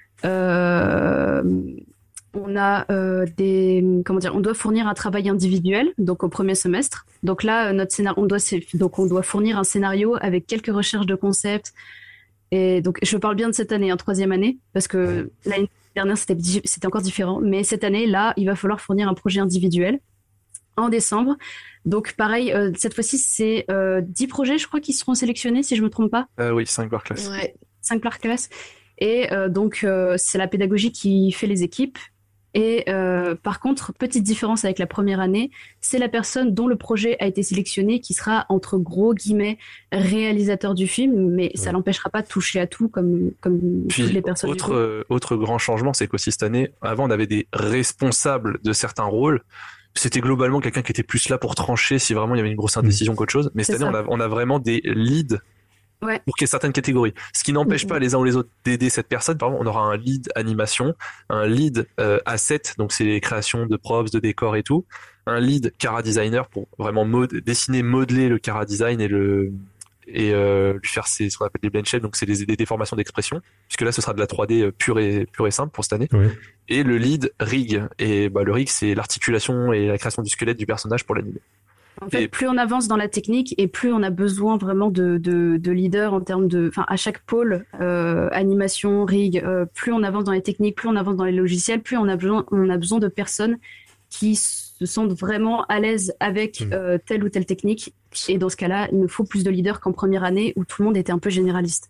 on a on doit fournir un travail individuel, donc au premier semestre. Donc là, notre scénario, on doit fournir un scénario avec quelques recherches de concepts. Et donc, je parle bien de cette année, en 3e année, parce que l'année dernière, c'était encore différent. Mais cette année, là, il va falloir fournir un projet individuel en décembre. Donc, pareil, cette fois-ci, c'est 10 projets, je crois, qui seront sélectionnés, si je me trompe pas. Oui, 5 par classe. Ouais. 5 par classe. Et donc, c'est la pédagogie qui fait les équipes. Et par contre, petite différence avec la première année, c'est la personne dont le projet a été sélectionné qui sera entre gros guillemets réalisateur du film, mais ça l'empêchera pas de toucher à tout comme Puis, toutes les personnes. Autre grand changement, c'est qu'aussi cette année, avant on avait des responsables de certains rôles. C'était globalement quelqu'un qui était plus là pour trancher si vraiment il y avait une grosse indécision qu'autre chose. Mais cette année, on a vraiment des leads. Ouais. Pour qu'il y ait certaines catégories. Ce qui n'empêche pas les uns ou les autres d'aider cette personne. Par exemple, on aura un lead animation, un lead asset, donc c'est les créations de props, de décors et tout, un lead cara designer pour vraiment dessiner, modeler le cara design et lui faire ce qu'on appelle des blend shapes, donc c'est des déformations d'expression, puisque là ce sera de la 3D pure et simple pour cette année. Oui. Et le lead rig, et le rig c'est l'articulation et la création du squelette du personnage pour l'animer. En fait, plus on avance dans la technique et plus on a besoin vraiment de leaders en termes à chaque pôle, animation, rig, plus on avance dans les techniques, plus on avance dans les logiciels, plus on a besoin de personnes qui se sentent vraiment à l'aise avec telle ou telle technique. Et dans ce cas-là, il nous faut plus de leaders qu'en première année où tout le monde était un peu généraliste.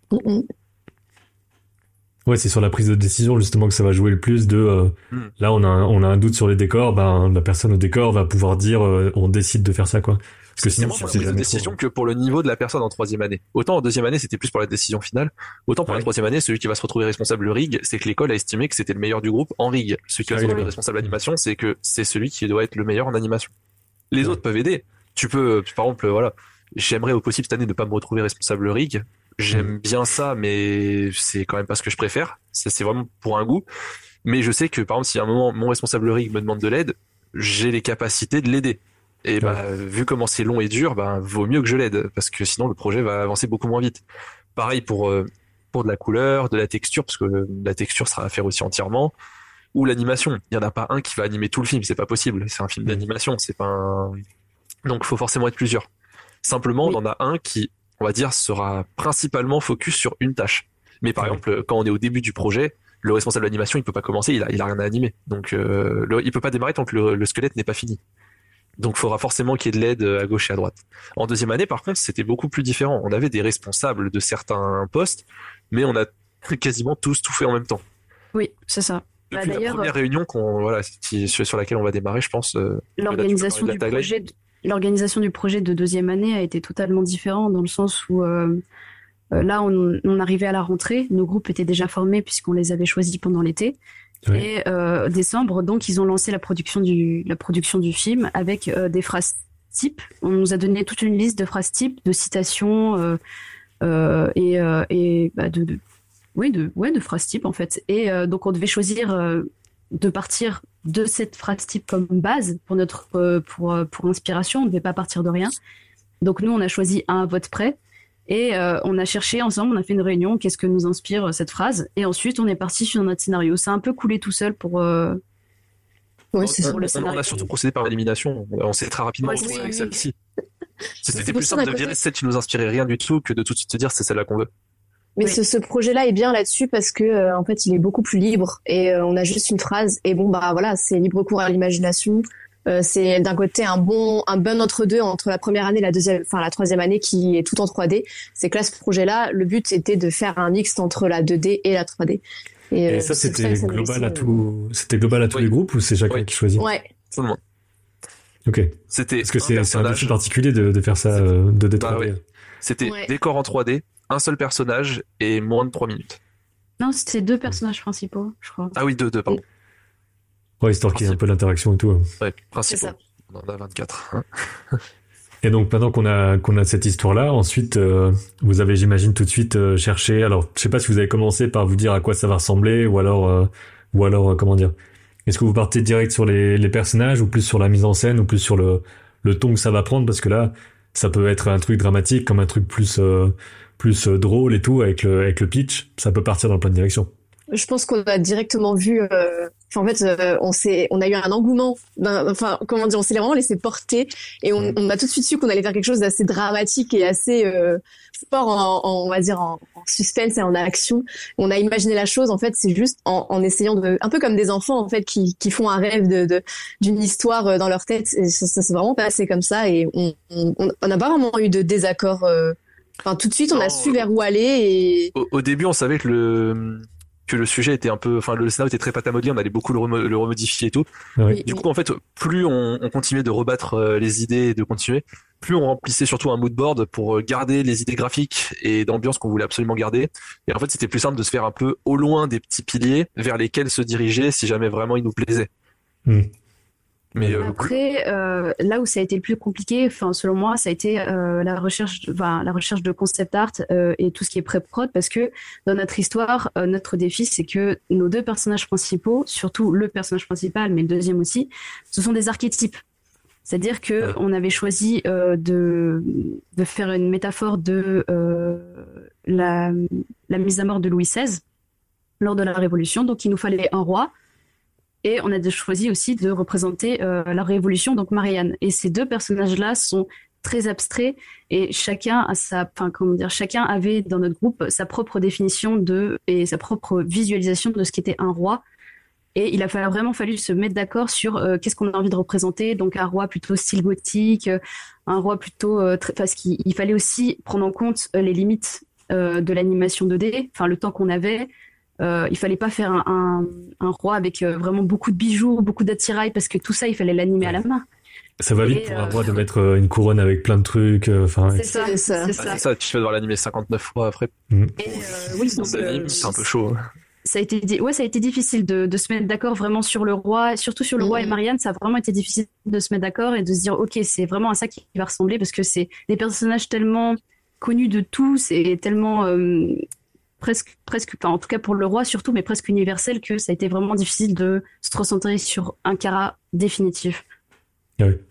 Ouais, c'est sur la prise de décision justement que ça va jouer le plus là on a un doute sur les décors, la personne au décor va pouvoir dire on décide de faire ça quoi. Parce que sinon pour la prise de décision que pour le niveau de la personne en 3e année. Autant en 2e année c'était plus pour la décision finale, autant pour la 3e année celui qui va se retrouver responsable le rig, c'est que l'école a estimé que c'était le meilleur du groupe en rig. Celui qui va se retrouver responsable animation, c'est que c'est celui qui doit être le meilleur en animation. Les autres peuvent aider. Tu peux par exemple j'aimerais au possible cette année ne pas me retrouver responsable rig, J'aime bien ça, mais c'est quand même pas ce que je préfère. Ça, c'est vraiment pour un goût. Mais je sais que, par exemple, si à un moment, mon responsable rig me demande de l'aide, j'ai les capacités de l'aider. Et bah, vu comment c'est long et dur, bah, vaut mieux que je l'aide, parce que sinon, le projet va avancer beaucoup moins vite. Pareil pour de la couleur, de la texture, parce que la texture sera à faire aussi entièrement, ou l'animation. Il y en a pas un qui va animer tout le film, c'est pas possible. C'est un film d'animation, c'est pas un... Donc, faut forcément être plusieurs. Simplement, on en a un qui, on va dire, sera principalement focus sur une tâche. Mais par exemple, quand on est au début du projet, le responsable d'animation, il peut pas commencer, il a rien à animer. Donc, il peut pas démarrer tant que le squelette n'est pas fini. Donc, il faudra forcément qu'il y ait de l'aide à gauche et à droite. En deuxième année, par contre, c'était beaucoup plus différent. On avait des responsables de certains postes, mais on a quasiment tous tout fait en même temps. Oui, c'est ça. Depuis la première réunion sur laquelle on va démarrer, je pense. L'organisation du projet de deuxième année a été totalement différente dans le sens où là, on arrivait à la rentrée, nos groupes étaient déjà formés puisqu'on les avait choisis pendant l'été. Oui. Et décembre, donc, ils ont lancé la production du film avec des phrases types. On nous a donné toute une liste de phrases types, de citations de phrases types en fait. Et donc, on devait choisir de partir de cette phrase type comme base pour notre pour inspiration. On ne devait pas partir de rien. Donc nous, on a choisi un vote près et on a cherché ensemble. On a fait une réunion. Qu'est-ce que nous inspire cette phrase? Et ensuite, on est parti sur notre scénario. C'est un peu coulé tout seul pour. Oui, c'est pour le scénario. On a surtout procédé par élimination. On s'est très rapidement retrouvé avec celle-ci. C'était plus simple de virer celle qui nous inspirait rien du tout que de tout de suite se dire c'est celle-là qu'on veut. Mais ce projet-là est bien là-dessus parce que en fait il est beaucoup plus libre et on a juste une phrase et bon bah voilà, c'est libre cours à l'imagination. C'est d'un côté un bon entre-deux entre la première année et la troisième année qui est tout en 3D. C'est que là ce projet-là, le but était de faire un mixte entre la 2D et la 3D. Et ça c'était global à tous les groupes ou c'est chacun qui choisit? Ouais. Tout le monde. Ok. Parce que c'est un défi particulier de faire ça de D3D. Bah ouais. C'était décor en 3D. Un seul personnage et moins de 3 minutes. Non, c'était 2 personnages principaux, je crois. Ah oui, deux, pardon. Ouais, histoire qu'il y ait un peu d'interaction et tout. Ouais, principaux. On en a 24. Hein. Et donc, maintenant qu'on a cette histoire-là, ensuite, vous avez, j'imagine, tout de suite cherché. Alors, je sais pas si vous avez commencé par vous dire à quoi ça va ressembler, ou alors, comment dire. Est-ce que vous partez direct sur les personnages, ou plus sur la mise en scène, ou plus sur le ton que ça va prendre, parce que là, ça peut être un truc dramatique, comme un truc plus drôle et tout avec le pitch, ça peut partir dans plein de directions. Je pense qu'on a directement vu en fait on a eu un engouement on s'est vraiment laissé porter et on a tout de suite su qu'on allait faire quelque chose d'assez dramatique et assez fort on va dire en suspense et en action. On a imaginé la chose en fait, c'est juste en essayant de un peu comme des enfants en fait qui font un rêve d'une histoire dans leur tête et ça s'est vraiment passé comme ça et on n'a pas vraiment eu de désaccord tout de suite, on a su vers où aller et... Au début, on savait que le sujet était le scénario était très pâte à modeler, on allait beaucoup le remodifier et tout. Oui. Du coup, en fait, plus on continuait de rebattre les idées et de continuer, plus on remplissait surtout un mood board pour garder les idées graphiques et d'ambiance qu'on voulait absolument garder. Et en fait, c'était plus simple de se faire un peu au loin des petits piliers vers lesquels se diriger si jamais vraiment ils nous plaisaient. Mais après, là où ça a été le plus compliqué, selon moi, ça a été la recherche de concept art et tout ce qui est pré-prod, parce que dans notre histoire, notre défi, c'est que nos 2 personnages principaux, surtout le personnage principal, mais le deuxième aussi, ce sont des archétypes. C'est-à-dire que on avait choisi de faire une métaphore de la mise à mort de Louis XVI lors de la Révolution, donc il nous fallait un roi. Et on a choisi aussi de représenter la Révolution, donc Marianne. Et ces 2 personnages-là sont très abstraits et chacun avait dans notre groupe sa propre définition et sa propre visualisation de ce qu'était un roi. Et il a vraiment fallu se mettre d'accord sur qu'est-ce qu'on a envie de représenter. Donc un roi plutôt style gothique, un roi plutôt... parce qu'il fallait aussi prendre en compte les limites de l'animation 2D, le temps qu'on avait... il fallait pas faire un roi avec vraiment beaucoup de bijoux, beaucoup d'attirail, parce que tout ça, il fallait l'animer à la main. Ça va vite pour un roi de mettre une couronne avec plein de trucs. C'est ça. Tu vas devoir l'animer 59 fois après. C'est un peu chaud. Ça a été difficile de se mettre d'accord vraiment sur le roi, surtout sur le roi et Marianne. Ça a vraiment été difficile de se mettre d'accord et de se dire, ok, c'est vraiment à ça qu'il va ressembler, parce que c'est des personnages tellement connu de tous et tellement presque, enfin, en tout cas pour le roi surtout, mais presque universel, que ça a été vraiment difficile de se recentrer sur un Kara définitif. Ah oui.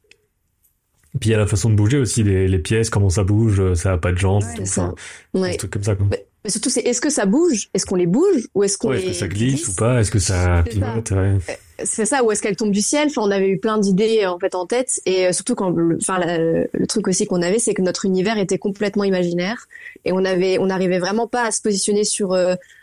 Et puis il y a la façon de bouger aussi, les pièces, comment ça bouge, ça a pas de jambes, C'est ça. des trucs comme ça, quoi. Mais surtout, c'est est-ce que ça bouge? Est-ce qu'on les bouge? Ou est-ce qu'on Ouais, les est-ce que ça glisse ou pas? Est-ce que ça C'est ça. pivote? Ouais. C'est ça, ou est-ce qu'elle tombe du ciel? Enfin, on avait eu plein d'idées en fait en tête, et surtout quand, le truc aussi qu'on avait, c'est que notre univers était complètement imaginaire, et on n'arrivait vraiment pas à se positionner sur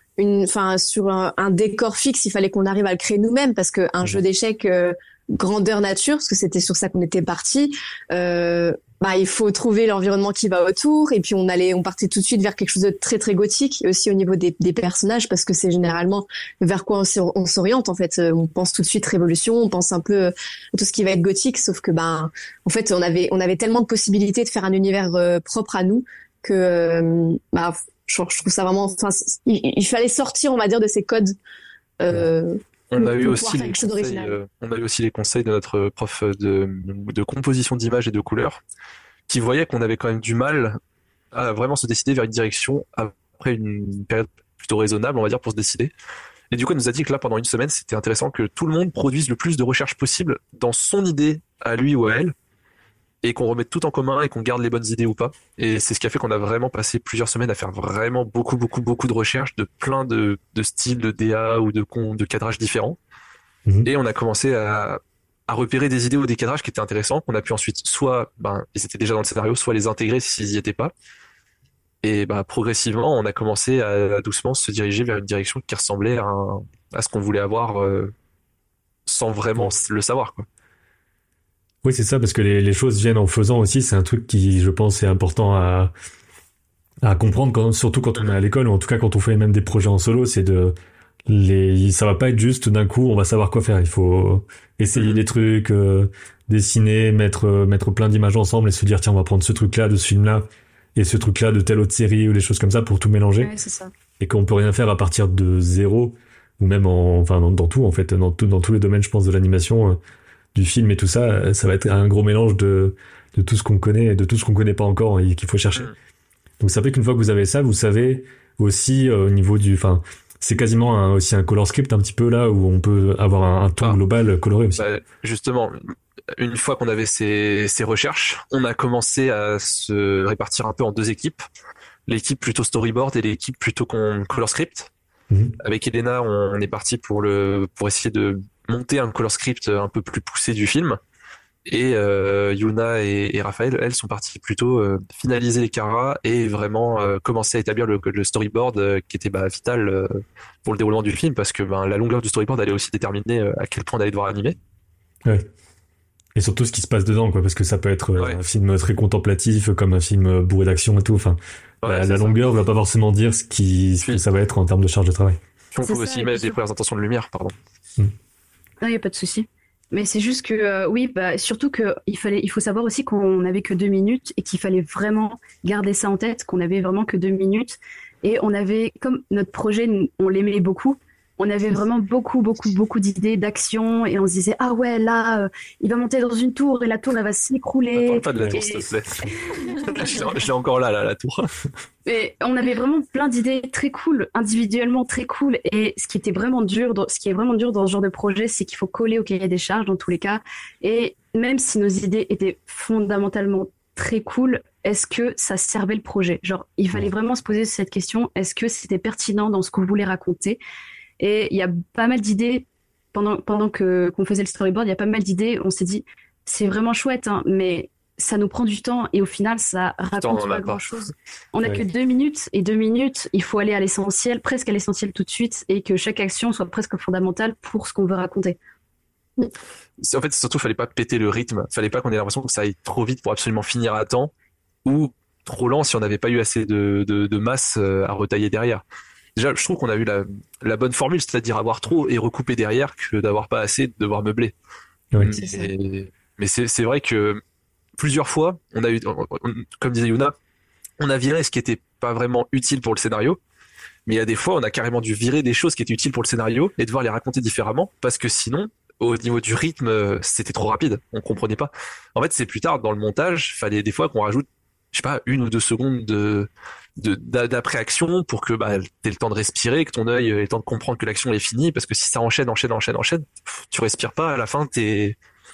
sur un décor fixe. Il fallait qu'on arrive à le créer nous-mêmes, parce que un jeu d'échecs grandeur nature, parce que c'était sur ça qu'on était parti. Il faut trouver l'environnement qui va autour, et puis on partait tout de suite vers quelque chose de très très gothique, et aussi au niveau des personnages, parce que c'est généralement vers quoi on s'oriente en fait. On pense tout de suite révolution, on pense un peu à tout ce qui va être gothique, sauf que en fait on avait tellement de possibilités de faire un univers propre à nous que je trouve ça vraiment, enfin il fallait sortir, on va dire, de ces codes. On a eu pour aussi pouvoir faire les quelque chose conseils, d'original. on a eu aussi les conseils de notre prof de composition d'images et de couleurs, qui voyait qu'on avait quand même du mal à vraiment se décider vers une direction après une période plutôt raisonnable, on va dire, pour se décider. Et du coup, elle nous a dit que là, pendant une semaine, c'était intéressant que tout le monde produise le plus de recherches possible dans son idée à lui ou à elle, et qu'on remette tout en commun et qu'on garde les bonnes idées ou pas. Et c'est ce qui a fait qu'on a vraiment passé plusieurs semaines à faire vraiment beaucoup, beaucoup, beaucoup de recherches de plein de styles de DA ou de cadrages différents. Mhm. Et on a commencé à repérer des idées ou des cadrages qui étaient intéressants, qu'on a pu ensuite, soit, ils étaient déjà dans le scénario, soit les intégrer s'ils y étaient pas. Et progressivement, on a commencé à doucement se diriger vers une direction qui ressemblait à ce qu'on voulait avoir, sans vraiment le savoir, quoi. Oui, c'est ça, parce que les choses viennent en faisant aussi. C'est un truc qui, je pense, est important à comprendre, surtout quand on est à l'école, ou en tout cas quand on fait même des projets en solo. Ça va pas être juste d'un coup, on va savoir quoi faire. Il faut essayer des trucs, dessiner, mettre plein d'images ensemble et se dire, tiens, on va prendre ce truc-là de ce film-là et ce truc-là de telle autre série, ou des choses comme ça, pour tout mélanger. Ouais, c'est ça. Et qu'on peut rien faire à partir de zéro, ou même dans tout, en fait, dans tous les domaines, je pense, de l'animation, du film et tout ça. Ça va être un gros mélange de tout ce qu'on connaît et de tout ce qu'on connaît pas encore et qu'il faut chercher. Donc ça fait qu'une fois que vous avez ça, vous savez aussi au niveau c'est quasiment aussi un color script un petit peu là, où on peut avoir un ton global coloré aussi. Justement, une fois qu'on avait ces recherches, on a commencé à se répartir un peu en deux équipes. L'équipe plutôt storyboard et l'équipe plutôt color script. Mhm. Avec Elena, on est parti pour essayer de monter un color script un peu plus poussé du film. Et Yuna et Raphaël, elles, sont parties plutôt finaliser les caras et vraiment commencer à établir le storyboard qui était vital pour le déroulement du film, parce que la longueur du storyboard allait aussi déterminer à quel point on allait devoir animer. Ouais. Et surtout ce qui se passe dedans, quoi, parce que ça peut être un film très contemplatif, comme un film bourré d'action et tout. Enfin, la longueur va pas forcément dire ce que ça va être en termes de charge de travail. On peut aussi mettre des premières intentions de lumière, pardon. Non, il n'y a pas de souci. Mais c'est juste que, surtout il faut savoir aussi qu'on n'avait que 2 minutes et qu'il fallait vraiment garder ça en tête, qu'on avait vraiment que 2 minutes. Et on avait, comme notre projet, on l'aimait beaucoup, on avait vraiment beaucoup, beaucoup, beaucoup d'idées, d'actions, et on se disait, ah ouais, là, il va monter dans une tour et la tour, elle va s'écrouler. Parle pas de la tour, s'il te plaît. Je l'ai encore là, la tour. Et on avait vraiment plein d'idées très cool, individuellement très cool. Et ce qui est vraiment dur dans ce genre de projet, c'est qu'il faut coller au cahier des charges dans tous les cas. Et même si nos idées étaient fondamentalement très cool, est-ce que ça servait le projet? Genre, il fallait vraiment se poser cette question, est-ce que c'était pertinent dans ce qu'on voulait raconter? Et il y a pas mal d'idées, pendant qu'on faisait le storyboard, il y a pas mal d'idées, on s'est dit, c'est vraiment chouette, hein, mais ça nous prend du temps, et au final, ça raconte pas grand-chose. On n'a que 2 minutes, et 2 minutes, il faut aller à l'essentiel, presque à l'essentiel tout de suite, et que chaque action soit presque fondamentale pour ce qu'on veut raconter. En fait, surtout, fallait pas péter le rythme, fallait pas qu'on ait l'impression que ça aille trop vite pour absolument finir à temps, ou trop lent si on n'avait pas eu assez de masse à retailler derrière. Déjà, je trouve qu'on a eu la bonne formule, c'est-à-dire avoir trop et recouper derrière, que d'avoir pas assez, de devoir meubler. Oui. Mais c'est vrai que plusieurs fois, on a eu, comme disait Yuna, on a viré ce qui était pas vraiment utile pour le scénario, mais il y a des fois, on a carrément dû virer des choses qui étaient utiles pour le scénario et devoir les raconter différemment, parce que sinon, au niveau du rythme, c'était trop rapide, on comprenait pas. En fait, c'est plus tard, dans le montage, fallait des fois qu'on rajoute je sais pas, 1 ou 2 secondes d'après-action pour que t'aies le temps de respirer, que ton œil ait le temps de comprendre que l'action est finie, parce que si ça enchaîne, tu respires pas, à la fin t'es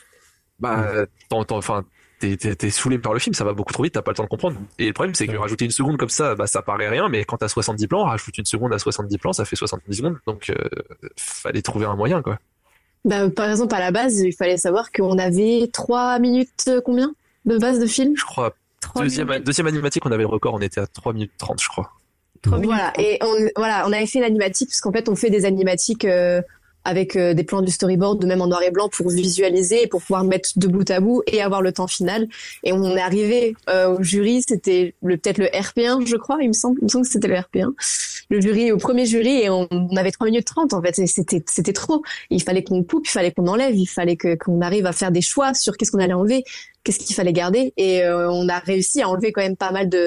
saoulé par le film, ça va beaucoup trop vite, t'as pas le temps de comprendre. Et le problème, c'est que rajouter 1 seconde comme ça, ça paraît rien, mais quand t'as 70 plans, rajoute 1 seconde à 70 plans, ça fait 70 secondes, donc fallait trouver un moyen, quoi. Par exemple, à la base, il fallait savoir qu'on avait 3 minutes, combien de base de film? Je crois, deuxième animatique, on avait le record, on était à 3 minutes 30, je crois. Voilà, et on avait fait une animatique, parce qu'en fait, on fait des animatiques avec des plans du storyboard, même en noir et blanc, pour visualiser et pour pouvoir mettre de bout à bout et avoir le temps final. Et on est arrivé au jury, c'était peut-être le RP1, je crois, il me semble que c'était le RP1. Le jury, au premier jury, et on avait 3 minutes 30, en fait, et c'était trop. Il fallait qu'on coupe, il fallait qu'on enlève, il fallait qu'on arrive à faire des choix sur qu'est-ce qu'on allait enlever, qu'est-ce qu'il fallait garder, et on a réussi à enlever quand même pas mal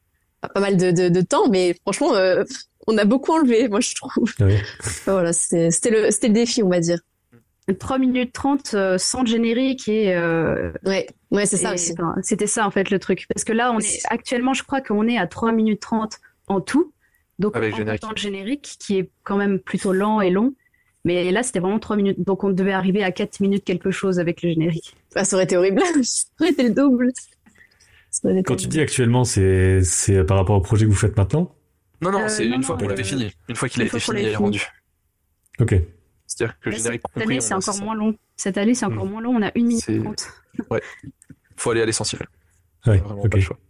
de temps, mais franchement, on a beaucoup enlevé, moi je trouve. Oui. Voilà, c'était le défi, on va dire. 3 minutes 30 sans le générique et ouais, c'est ça aussi. Enfin, c'était ça en fait le truc, parce que là actuellement, je crois qu'on est à 3 minutes 30 en tout, donc avec en comptant le générique qui est quand même plutôt lent et long, mais là c'était vraiment 3 minutes, donc on devait arriver à 4 minutes quelque chose avec le générique. Ça aurait été horrible. Ça aurait été le double. Quand tu dis actuellement, c'est par rapport au projet que vous faites maintenant? Non, c'est une fois qu'on l'avait fini. Une fois qu'il a été fini et rendu. Ok. C'est-à-dire que le générique compris. Cette année, c'est encore moins long. Cette année, c'est encore moins long. On a 1 minute 30. Ouais. Faut aller à l'essentiel. Ouais, vraiment ok. pas le choix.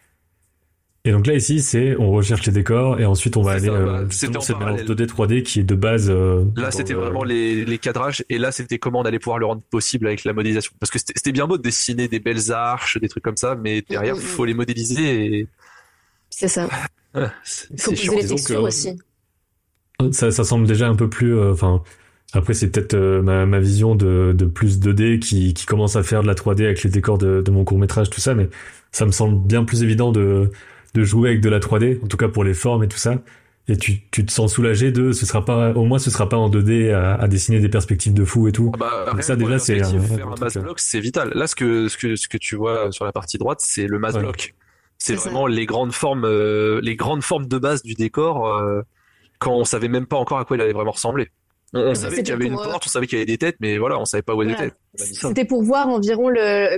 Et donc là, ici, on recherche les décors et ensuite on va aller c'était en cette mélange parallèle. 2D, 3D qui est de base. Là, c'était vraiment les cadrages, et là, c'était comment on allait pouvoir le rendre possible avec la modélisation. Parce que c'était bien beau de dessiner des belles arches, des trucs comme ça, mais derrière, faut les modéliser et... C'est ça. Il faut poser les textures aussi. Ça semble déjà un peu plus. Enfin, après, c'est peut-être ma vision de plus 2D qui commence à faire de la 3D avec les décors de mon court-métrage, tout ça, mais ça me semble bien plus évident de jouer avec de la 3D, en tout cas pour les formes et tout ça. Et tu te sens soulagé au moins ce sera pas en 2D à dessiner des perspectives de fou et tout. Donc ça déjà c'est faire un mass block, c'est vital. Là, ce que tu vois sur la partie droite, c'est le mass block. C'est vraiment les grandes formes de base du décor quand on savait même pas encore à quoi il allait vraiment ressembler. On savait qu'il y avait une porte, on savait qu'il y avait des têtes, mais voilà, on savait pas où elles étaient. C'était pour voir environ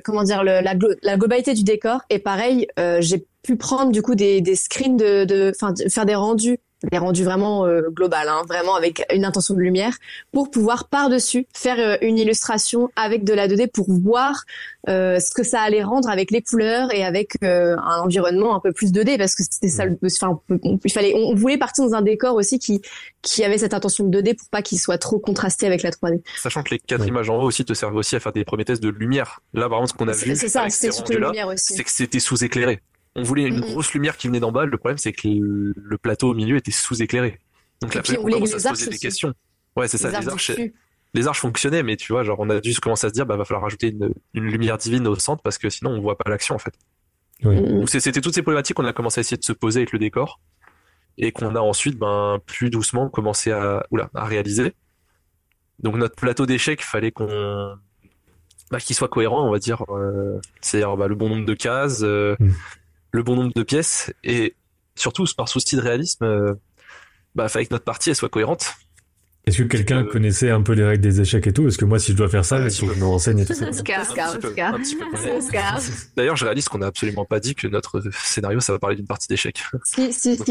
la globalité du décor. Et pareil, j'ai pu prendre du coup des screens faire des rendus vraiment global, hein, vraiment avec une intention de lumière, pour pouvoir par-dessus faire une illustration avec de la 2D pour voir ce que ça allait rendre avec les couleurs et avec un environnement un peu plus 2D, parce que c'était ça. On voulait partir dans un décor aussi qui avait cette intention de 2D pour pas qu'il soit trop contrasté avec la 3D. Sachant que les 4 images en haut aussi te servent aussi à faire des premiers tests de lumière. Là, vraiment, ce qu'on a vu, c'est ça, c'était surtout la lumière aussi. C'est que c'était sous-éclairé. On voulait une grosse lumière qui venait d'en bas. Le problème, c'est que le plateau au milieu était sous-éclairé. Donc là, on commence à se poser des questions. Ouais, c'est ça. Les arches fonctionnaient, mais tu vois, genre, on a dû commencer à se dire, va falloir rajouter une lumière divine au centre, parce que sinon, on voit pas l'action, en fait. Oui. Donc c'était toutes ces problématiques qu'on a commencé à essayer de se poser avec le décor, et qu'on a ensuite, plus doucement commencé à réaliser. Donc notre plateau d'échecs, fallait qu'il soit cohérent, on va dire. C'est-à-dire, le bon nombre de cases, le bon nombre de pièces, et surtout par souci de réalisme, fallait que notre partie elle soit cohérente. Est-ce que quelqu'un connaissait un peu les règles des échecs et tout? Est-ce que moi, si je dois faire ça, il faut que je me renseigne et tout ça? Oscar. D'ailleurs, je réalise qu'on n'a absolument pas dit que notre scénario, ça va parler d'une partie d'échecs. Si.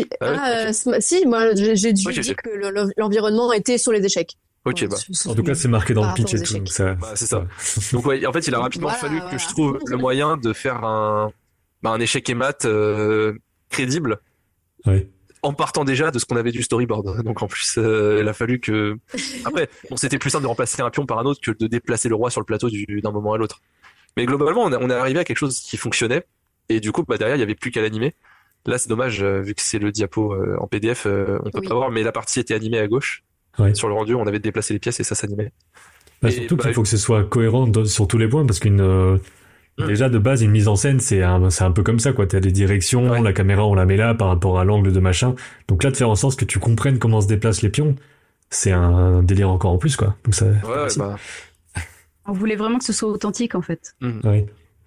Si, moi, j'ai dû dire que l'environnement était sur les échecs. Ok, en tout cas, c'est marqué dans le pitch et tout. Donc ça... c'est ça. Donc, ouais, en fait, il a rapidement fallu que je trouve le moyen de faire un échec et mat crédible. Ouais. En partant déjà de ce qu'on avait du storyboard. Donc, en plus, il a fallu que... Après, c'était plus simple de remplacer un pion par un autre que de déplacer le roi sur le plateau d'un moment à l'autre. Mais globalement, on est arrivé à quelque chose qui fonctionnait. Et du coup, derrière, il y avait plus qu'à l'animer. Là, c'est dommage, vu que c'est le diapo en PDF, on peut pas voir, mais la partie était animée à gauche. Ouais. Sur le rendu, on avait déplacé les pièces et ça s'animait. Surtout qu'il faut que ce soit cohérent sur tous les points, parce déjà de base, une mise en scène, c'est un peu comme ça, quoi. T'as des directions, la caméra, on la met là par rapport à l'angle de machin. Donc là, de faire en sorte que tu comprennes comment se déplacent les pions, c'est un délire encore en plus, quoi. Donc ça. On voulait vraiment que ce soit authentique, en fait. Ouais.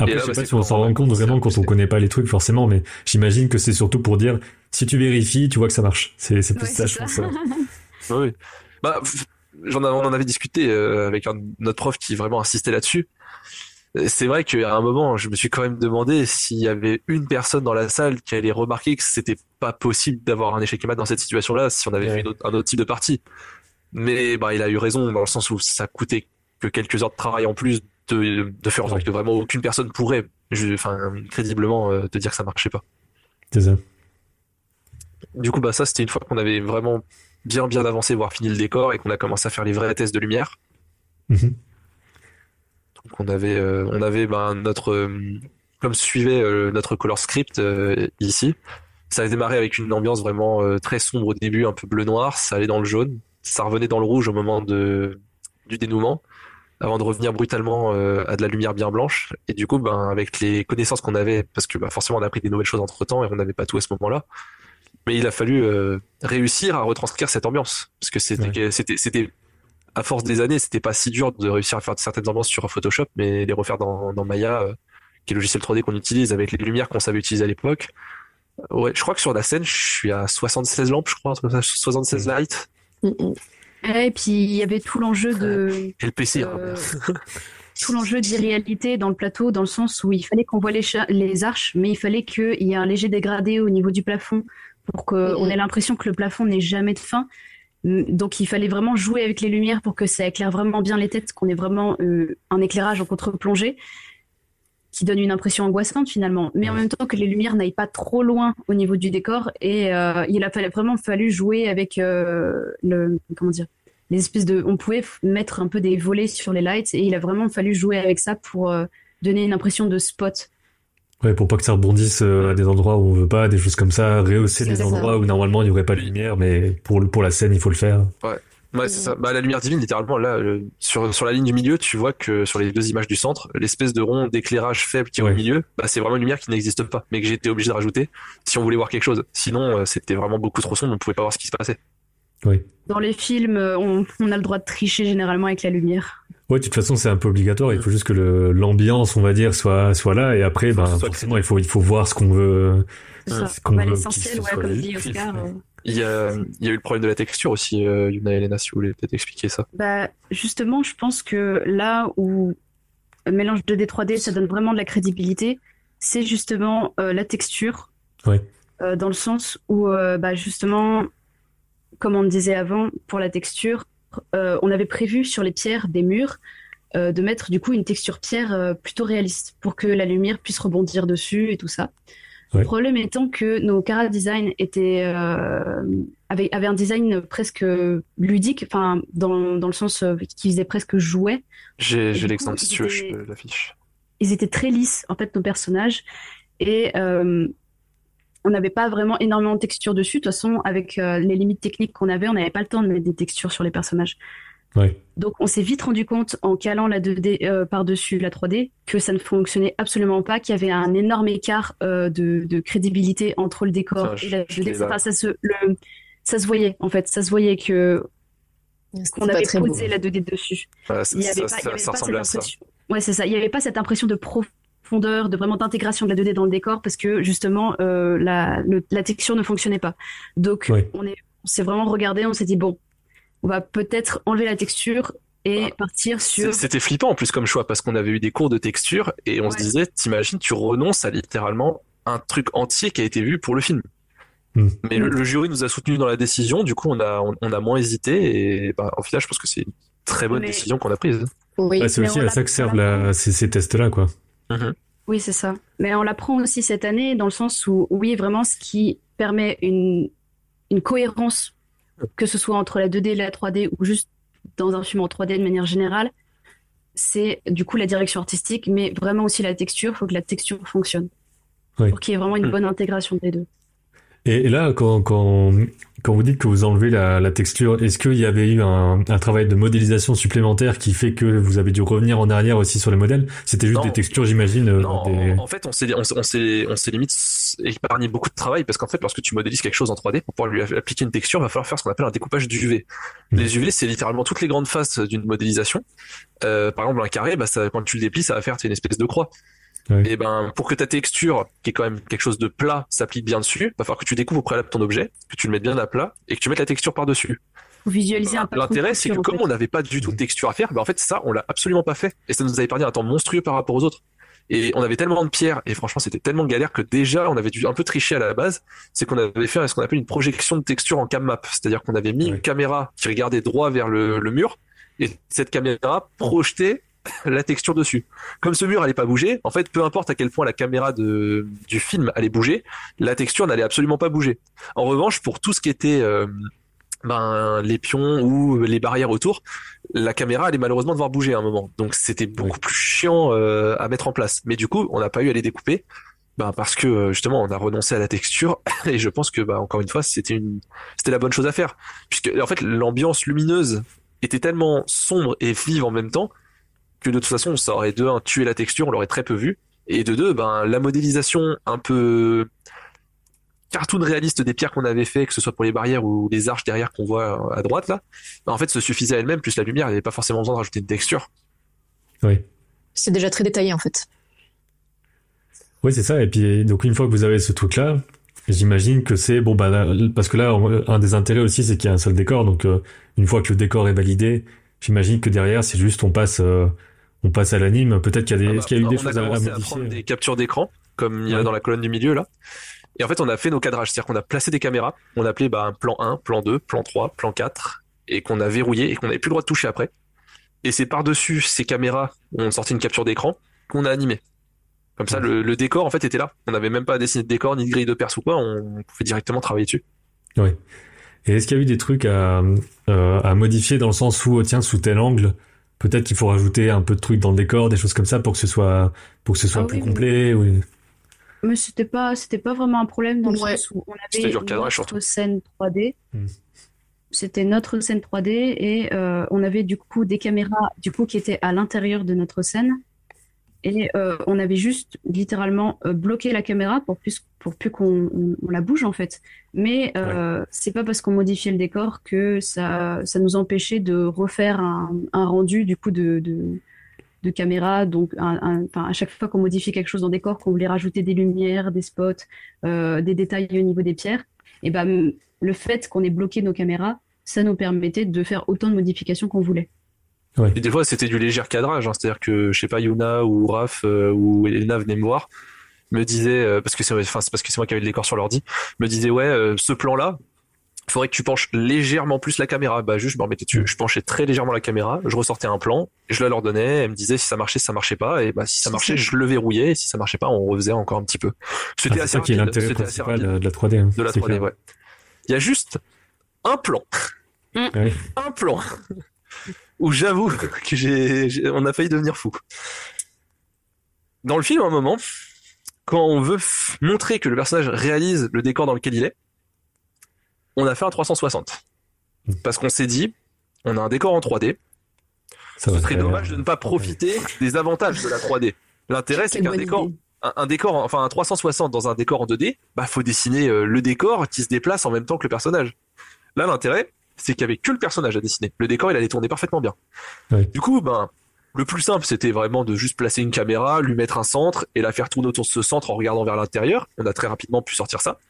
Après, je sais pas si on s'en rend compte vraiment quand on connaît pas les trucs forcément, mais j'imagine que c'est surtout pour dire, si tu vérifies, tu vois que ça marche. C'est plus ça, je pense. Oui. Bah, on en avait discuté avec notre prof qui vraiment insistait là-dessus. C'est vrai qu'à un moment, je me suis quand même demandé s'il y avait une personne dans la salle qui allait remarquer que c'était pas possible d'avoir un échec et mat dans cette situation-là si on avait fait un autre type de partie. Mais bah, il a eu raison dans le sens où ça coûtait que quelques heures de travail en plus de faire en sorte que vraiment aucune personne pourrait, crédiblement, te dire que ça marchait pas. C'est ça. Du coup, bah ça, c'était une fois qu'on avait vraiment bien avancé, voire fini le décor et qu'on a commencé à faire les vrais tests de lumière. Mhm. Donc on avait notre comme suivait notre color script ici. Ça a démarré avec une ambiance vraiment très sombre au début, un peu bleu-noir. Ça allait dans le jaune, ça revenait dans le rouge au moment du dénouement, avant de revenir brutalement à de la lumière bien blanche. Et du coup, avec les connaissances qu'on avait, parce que forcément on a appris des nouvelles choses entre-temps et on n'avait pas tout à ce moment-là, mais il a fallu réussir à retranscrire cette ambiance, parce que c'était à force des années, c'était pas si dur de réussir à faire certaines ambiances sur Photoshop, mais les refaire dans Maya, qui est le logiciel 3D qu'on utilise avec les lumières qu'on savait utiliser à l'époque. Ouais, je crois que sur la scène, je suis à 76 lampes, je crois, 76 lights. Et puis il y avait tout l'enjeu de Et le PC, tout l'enjeu d'irréalité dans le plateau, dans le sens où il fallait qu'on voit les arches, mais il fallait qu'il y ait un léger dégradé au niveau du plafond pour qu'on ait l'impression que le plafond n'ait jamais de fin. Donc il fallait vraiment jouer avec les lumières pour que ça éclaire vraiment bien les têtes, qu'on ait vraiment un éclairage en contre-plongée qui donne une impression angoissante finalement, mais en même temps que les lumières n'aillent pas trop loin au niveau du décor. Et il a vraiment fallu jouer avec les espèces de... On pouvait mettre un peu des volets sur les lights et il a vraiment fallu jouer avec ça pour donner une impression de spot. Ouais, pour pas que ça rebondisse à des endroits où on veut pas, des choses comme ça, rehausser des endroits où normalement il y aurait pas de lumière, mais pour la scène, il faut le faire. Ouais, c'est ça. La lumière divine, littéralement, là, sur la ligne du milieu, tu vois que sur les deux images du centre, l'espèce de rond d'éclairage faible qui est au milieu, c'est vraiment une lumière qui n'existe pas, mais que j'ai été obligé de rajouter si on voulait voir quelque chose. Sinon, c'était vraiment beaucoup trop sombre, on pouvait pas voir ce qui se passait. Oui. Dans les films, on a le droit de tricher généralement avec la lumière. Ouais, de toute façon, c'est un peu obligatoire. Il faut juste que l'ambiance, on va dire, soit là. Et après, forcément, il faut voir ce qu'on veut. C'est ça. L'essentiel, comme dit Oscar. Il y a eu le problème de la texture aussi, Yuna et Elena, si vous voulez peut-être expliquer ça. Justement, je pense que là où le mélange 2D 3D, ça donne vraiment de la crédibilité, c'est justement la texture. Ouais. Dans le sens où, justement, comme on disait avant, pour la texture, on avait prévu sur les pierres des murs de mettre du coup une texture pierre plutôt réaliste pour que la lumière puisse rebondir dessus et tout ça. Ouais. Le problème étant que nos chara design avaient un design presque ludique, enfin dans le sens qui faisait presque jouet. J'ai l'exemple si tu veux, je l'affiche. Ils étaient très lisses en fait nos personnages et on n'avait pas vraiment énormément de texture dessus. De toute façon, avec les limites techniques qu'on avait, on n'avait pas le temps de mettre des textures sur les personnages. Ouais. Donc, on s'est vite rendu compte, en calant la 2D par-dessus la 3D, que ça ne fonctionnait absolument pas, qu'il y avait un énorme écart de crédibilité entre le décor et la 2D. Enfin, ça se voyait, en fait. Ça se voyait qu'on avait posé la 2D dessus. Ça ressemble à ça. Ouais, c'est ça. Il n'y avait pas cette impression de profondeur, de vraiment d'intégration de la 2D dans le décor, parce que justement, la texture ne fonctionnait pas. Donc, on s'est vraiment regardé, on s'est dit, bon, on va peut-être enlever la texture et partir sur... C'était flippant en plus comme choix, parce qu'on avait eu des cours de texture et on se disait, t'imagines, tu renonces à littéralement un truc entier qui a été vu pour le film. Mais le jury nous a soutenus dans la décision, du coup on a moins hésité et au final je pense que c'est une très bonne décision qu'on a prise. Oui, c'est aussi à ça que servent ces tests-là, quoi. Oui, c'est ça. Mais on l'apprend aussi cette année dans le sens où, oui, vraiment ce qui permet une cohérence, que ce soit entre la 2D et la 3D ou juste dans un film en 3D de manière générale, c'est du coup la direction artistique, mais vraiment aussi la texture. Il faut que la texture fonctionne pour qu'il y ait vraiment une bonne intégration des deux. Et là, quand vous dites que vous enlevez la texture, est-ce qu'il y avait eu un travail de modélisation supplémentaire qui fait que vous avez dû revenir en arrière aussi sur les modèles? C'était juste des textures, j'imagine. Non, en fait, on s'est limite épargné beaucoup de travail parce qu'en fait, lorsque tu modélises quelque chose en 3D, pour pouvoir lui appliquer une texture, il va falloir faire ce qu'on appelle un découpage d'UV. Les UV, c'est littéralement toutes les grandes faces d'une modélisation. Par exemple, un carré, quand tu le déplies, ça va faire une espèce de croix. Ouais. Et ben, pour que ta texture, qui est quand même quelque chose de plat, s'applique bien dessus, va falloir que tu découpes au préalable ton objet, que tu le mettes bien à plat et que tu mettes la texture par-dessus. Faut visualiser un patron de L'intérêt, c'est que couture, en comme fait. on n'avait pas du tout de texture à faire, ben en fait, ça, on l'a absolument pas fait. Et ça nous avait épargné un temps monstrueux par rapport aux autres. Et on avait tellement de pierres, et franchement, c'était tellement galère que déjà, on avait dû un peu tricher à la base. C'est qu'on avait fait ce qu'on appelle une projection de texture en cam map. C'est-à-dire qu'on avait mis une Ouais. caméra qui regardait droit vers le mur, et cette caméra projetait la texture dessus. Comme ce mur allait pas bouger, en fait, peu importe à quel point la caméra du film allait bouger, la texture n'allait absolument pas bouger. En revanche, pour tout ce qui était les pions ou les barrières autour, la caméra allait malheureusement devoir bouger à un moment. Donc c'était beaucoup Oui. plus chiant à mettre en place. Mais du coup, on n'a pas eu à les découper. Parce que justement, on a renoncé à la texture et je pense que encore une fois, c'était la bonne chose à faire, puisque en fait l'ambiance lumineuse était tellement sombre et vive en même temps que de toute façon, ça aurait de un tué la texture, on l'aurait très peu vu, et de deux, la modélisation un peu cartoon réaliste des pierres qu'on avait fait, que ce soit pour les barrières ou les arches derrière qu'on voit à droite là, en fait, se suffisait à elle-même, plus la lumière, il n'y avait pas forcément besoin de rajouter une texture. Oui. C'est déjà très détaillé en fait. Oui, c'est ça. Et puis, donc, une fois que vous avez ce truc-là, j'imagine que c'est, bon, parce que là, un des intérêts aussi, c'est qu'il y a un seul décor. Donc, une fois que le décor est validé, j'imagine que derrière, c'est juste, on passe à l'anime. Peut-être qu'il y a est-ce qu'il y a eu des On a choses à commencé à modifier? prendre des captures d'écran, comme il y a Ouais. dans la colonne du milieu là. Et en fait, on a fait nos cadrages, c'est-à-dire qu'on a placé des caméras, on appelait plan 1, plan 2, plan 3, plan 4, et qu'on a verrouillé et qu'on n'avait plus le droit de toucher après. Et c'est par-dessus ces caméras où on sortait une capture d'écran qu'on a animé. Comme ça, le décor, en fait, était là. On n'avait même pas à dessiner de décor, ni de grille de perce ou quoi, on pouvait directement travailler dessus. Oui. Et est-ce qu'il y a eu des trucs à modifier dans le sens où, tiens, sous tel angle, peut-être qu'il faut rajouter un peu de trucs dans le décor, des choses comme ça pour que ce soit Ah plus oui, complet ou... mais c'était pas vraiment un problème dans le Ouais. sens où on C'était avait du recadrage, notre surtout. scène 3D. Hmm. C'était notre scène 3D et on avait du coup des caméras du coup qui étaient à l'intérieur de notre scène et on avait juste littéralement bloqué la caméra pour plus qu'on la bouge en fait. Mais c'est pas parce qu'on modifiait le décor que ça nous empêchait de refaire un rendu du coup de caméra. Donc enfin, à chaque fois qu'on modifiait quelque chose dans le décor, qu'on voulait rajouter des lumières, des spots, des détails au niveau des pierres, et le fait qu'on ait bloqué nos caméras, ça nous permettait de faire autant de modifications qu'on voulait. Ouais. Et des fois, c'était du léger cadrage, hein. C'est-à-dire que, je sais pas, Yuna ou Raph ou Elena venaient me voir, me disaient, c'est parce que c'est moi qui avais le décor sur l'ordi, me disaient, ouais, ce plan-là, il faudrait que tu penches légèrement plus la caméra. Juste, je me remettais dessus, je penchais très légèrement la caméra, je ressortais un plan, je la leur donnais, elles me disaient si ça marchait, si ça marchait pas, et si ça marchait, je le verrouillais, et si ça marchait pas, on refaisait encore un petit peu. C'était c'est assez ça qui est rapide, l'intérêt c'était assez principal rapide de la 3D. Hein, de la c'est 3D, clair. ouais. Il y a juste un plan, Ouais. un plan, où j'avoue que on a failli devenir fou. Dans le film, à un moment, quand on veut montrer que le personnage réalise le décor dans lequel il est, on a fait un 360. Parce qu'on s'est dit, on a un décor en 3D, Ça ce va serait faire- dommage de ne pas profiter des avantages de la 3D. L'intérêt, c'est Quelle qu'un bonne décor, idée. un décor, enfin un 360 dans un décor en 2D, faut dessiner le décor qui se déplace en même temps que le personnage. Là, l'intérêt, c'est qu'il y avait que le personnage à dessiner. Le décor, il allait tourner parfaitement bien. Ouais. Du coup, le plus simple, c'était vraiment de juste placer une caméra, lui mettre un centre et la faire tourner autour de ce centre en regardant vers l'intérieur. On a très rapidement pu sortir ça.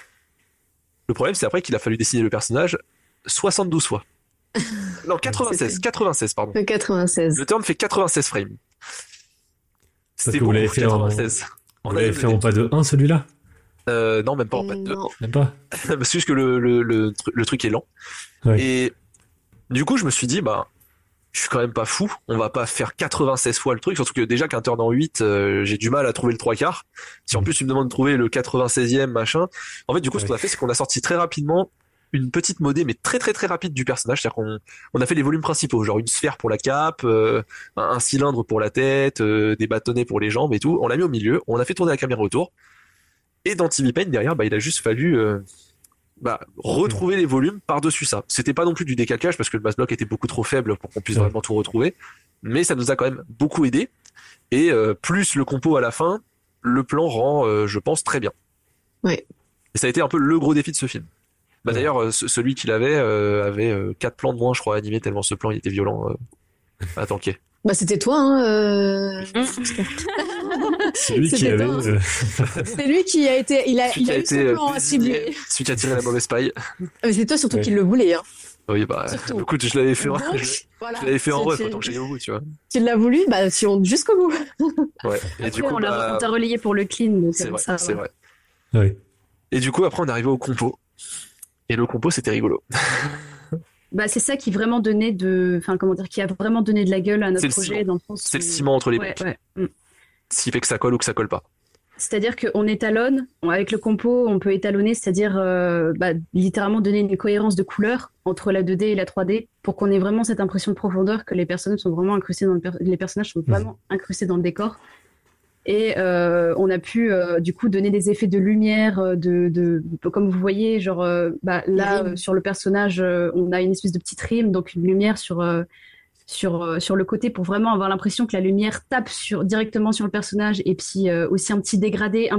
Le problème, c'est après qu'il a fallu dessiner le personnage 72 fois. Non, 96, pardon. Le 96. Le turn fait 96 frames. C'était que vous beaucoup, l'avez fait 96. On l'avait fait en pas de 1 celui-là? Non, même pas en pâte 2. Non. Même pas. C'est juste que le truc est lent. Ouais. Et du coup, je me suis dit, je suis quand même pas fou. On va pas faire 96 fois le truc. Surtout que déjà qu'un turn en 8, j'ai du mal à trouver le 3/4. Si en plus tu me demandes de trouver le 96e, machin. En fait, du coup, ce qu'on a fait, c'est qu'on a sorti très rapidement une petite modée, mais très très très rapide du personnage. C'est-à-dire qu'on a fait les volumes principaux, genre une sphère pour la cape, un cylindre pour la tête, des bâtonnets pour les jambes et tout. On l'a mis au milieu, on a fait tourner la caméra autour. Et dans TV Paint, derrière, il a juste fallu retrouver les volumes par-dessus ça. C'était pas non plus du décalcage parce que le mass block était beaucoup trop faible pour qu'on puisse vraiment tout retrouver. Mais ça nous a quand même beaucoup aidé. Et plus le compo à la fin, le plan rend, je pense, très bien. Ouais. Et ça a été un peu le gros défi de ce film. D'ailleurs, celui qu'il avait 4 plans de moins, je crois, animés, tellement ce plan il était violent à tanker. Bah, c'était toi, hein. C'est lui qui C'était avait. toi, C'est lui qui a été, il a Celui qui a eu son été plan à cibler. désigné, celui qui a tiré la mauvaise paille. Mais c'est toi surtout Ouais. qui le voulais, hein. Oui, bah, Surtout. écoute, je l'avais fait, Donc, voilà. je l'avais fait en Tu- ref, tu- autant que j'aille au bout, tu vois. Tu l'as voulu, bah, jusqu'au bout. Ouais. Et du coup, on t'a relayé pour le clean, donc c'est vrai, ça c'est va. vrai. Ouais. Et du coup, après, on est arrivé au compo. Et le compo, c'était rigolo. Bah, c'est ça qui vraiment donnait qui a vraiment donné de la gueule à C'est notre le projet ciment. dans le sens C'est le où- ciment entre les Ouais, briques. ouais. Ce qui fait que ça colle ou que ça colle pas. C'est-à-dire qu'on étalonne, avec le compo, on peut étalonner, c'est-à-dire littéralement donner une cohérence de couleur entre la 2D et la 3D pour qu'on ait vraiment cette impression de profondeur que les personnages sont vraiment incrustés les personnages sont vraiment incrustés dans le décor. Et on a pu du coup donner des effets de lumière, comme vous voyez, genre sur le personnage, on a une espèce de petite rime, donc une lumière sur le côté pour vraiment avoir l'impression que la lumière tape directement sur le personnage, et puis aussi un petit dégradé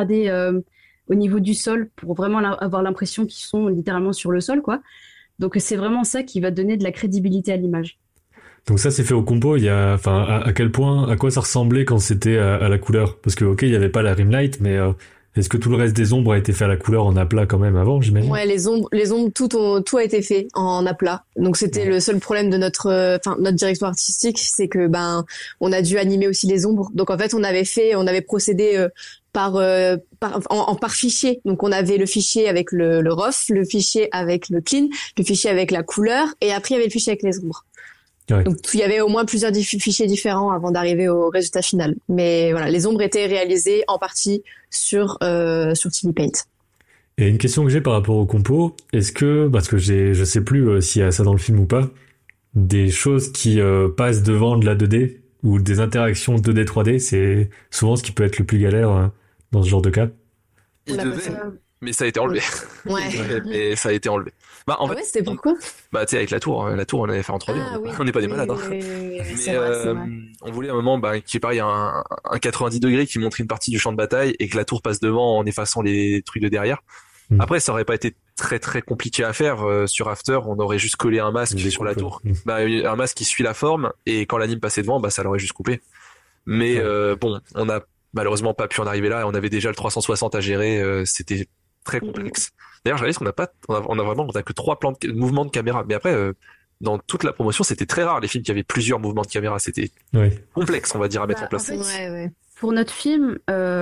au niveau du sol pour vraiment avoir l'impression qu'ils sont littéralement sur le sol, quoi. Donc c'est vraiment ça qui va donner de la crédibilité à l'image. Donc ça, c'est fait au compo. Il y a, enfin, à quel point, à quoi ça ressemblait quand c'était à la couleur? Parce que, ok, il y avait pas la rim light, mais est-ce que tout le reste des ombres a été fait à la couleur en aplat quand même avant, j'imagine? Ouais, les ombres, tout a été fait en aplat. Donc c'était le seul problème de notre direction artistique, c'est que on a dû animer aussi les ombres. Donc en fait, on avait procédé par fichier. Donc on avait le fichier avec le rough, le fichier avec le clean, le fichier avec la couleur, et après il y avait le fichier avec les ombres. Ouais. Donc il y avait au moins plusieurs fichiers différents avant d'arriver au résultat final. Mais voilà, les ombres étaient réalisées en partie sur Tilly Paint. Et une question que j'ai par rapport au compo, est-ce que, parce que je sais plus s'il y a ça dans le film ou pas, des choses qui passent devant de la 2D ou des interactions 2D 3D, c'est souvent ce qui peut être le plus galère dans ce genre de cas. Il l'a devait, pas fait. mais ça a été enlevé. Ouais. Mais ça a été enlevé. Bah, en Ah fait, ouais, c'était pourquoi? tu sais, avec la tour, on l'avait fait en 3D. Ah oui. On n'est pas des Oui, malades, hein. oui, oui, Mais c'est vrai, c'est vrai. on voulait un moment qu'il y ait pareil un 90 degrés qui montre une partie du champ de bataille et que la tour passe devant en effaçant les trucs de derrière. Après, ça aurait pas été très très compliqué à faire. Sur After, on aurait juste collé un masque sur la tour. Un masque qui suit la forme, et quand l'anime passait devant, ça l'aurait juste coupé. Mais bon, on a malheureusement pas pu en arriver là, et on avait déjà le 360 à gérer, c'était très complexe. D'ailleurs, je réalise qu'on a que 3 plans de mouvements de caméra. Mais après, dans toute la promotion, c'était très rare les films qui avaient plusieurs mouvements de caméra. C'était complexe, on va dire, à mettre en place. En fait, pour notre film,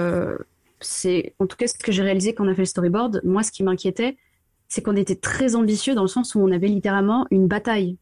c'est en tout cas ce que j'ai réalisé quand on a fait le storyboard. Moi, ce qui m'inquiétait, c'est qu'on était très ambitieux dans le sens où on avait littéralement une bataille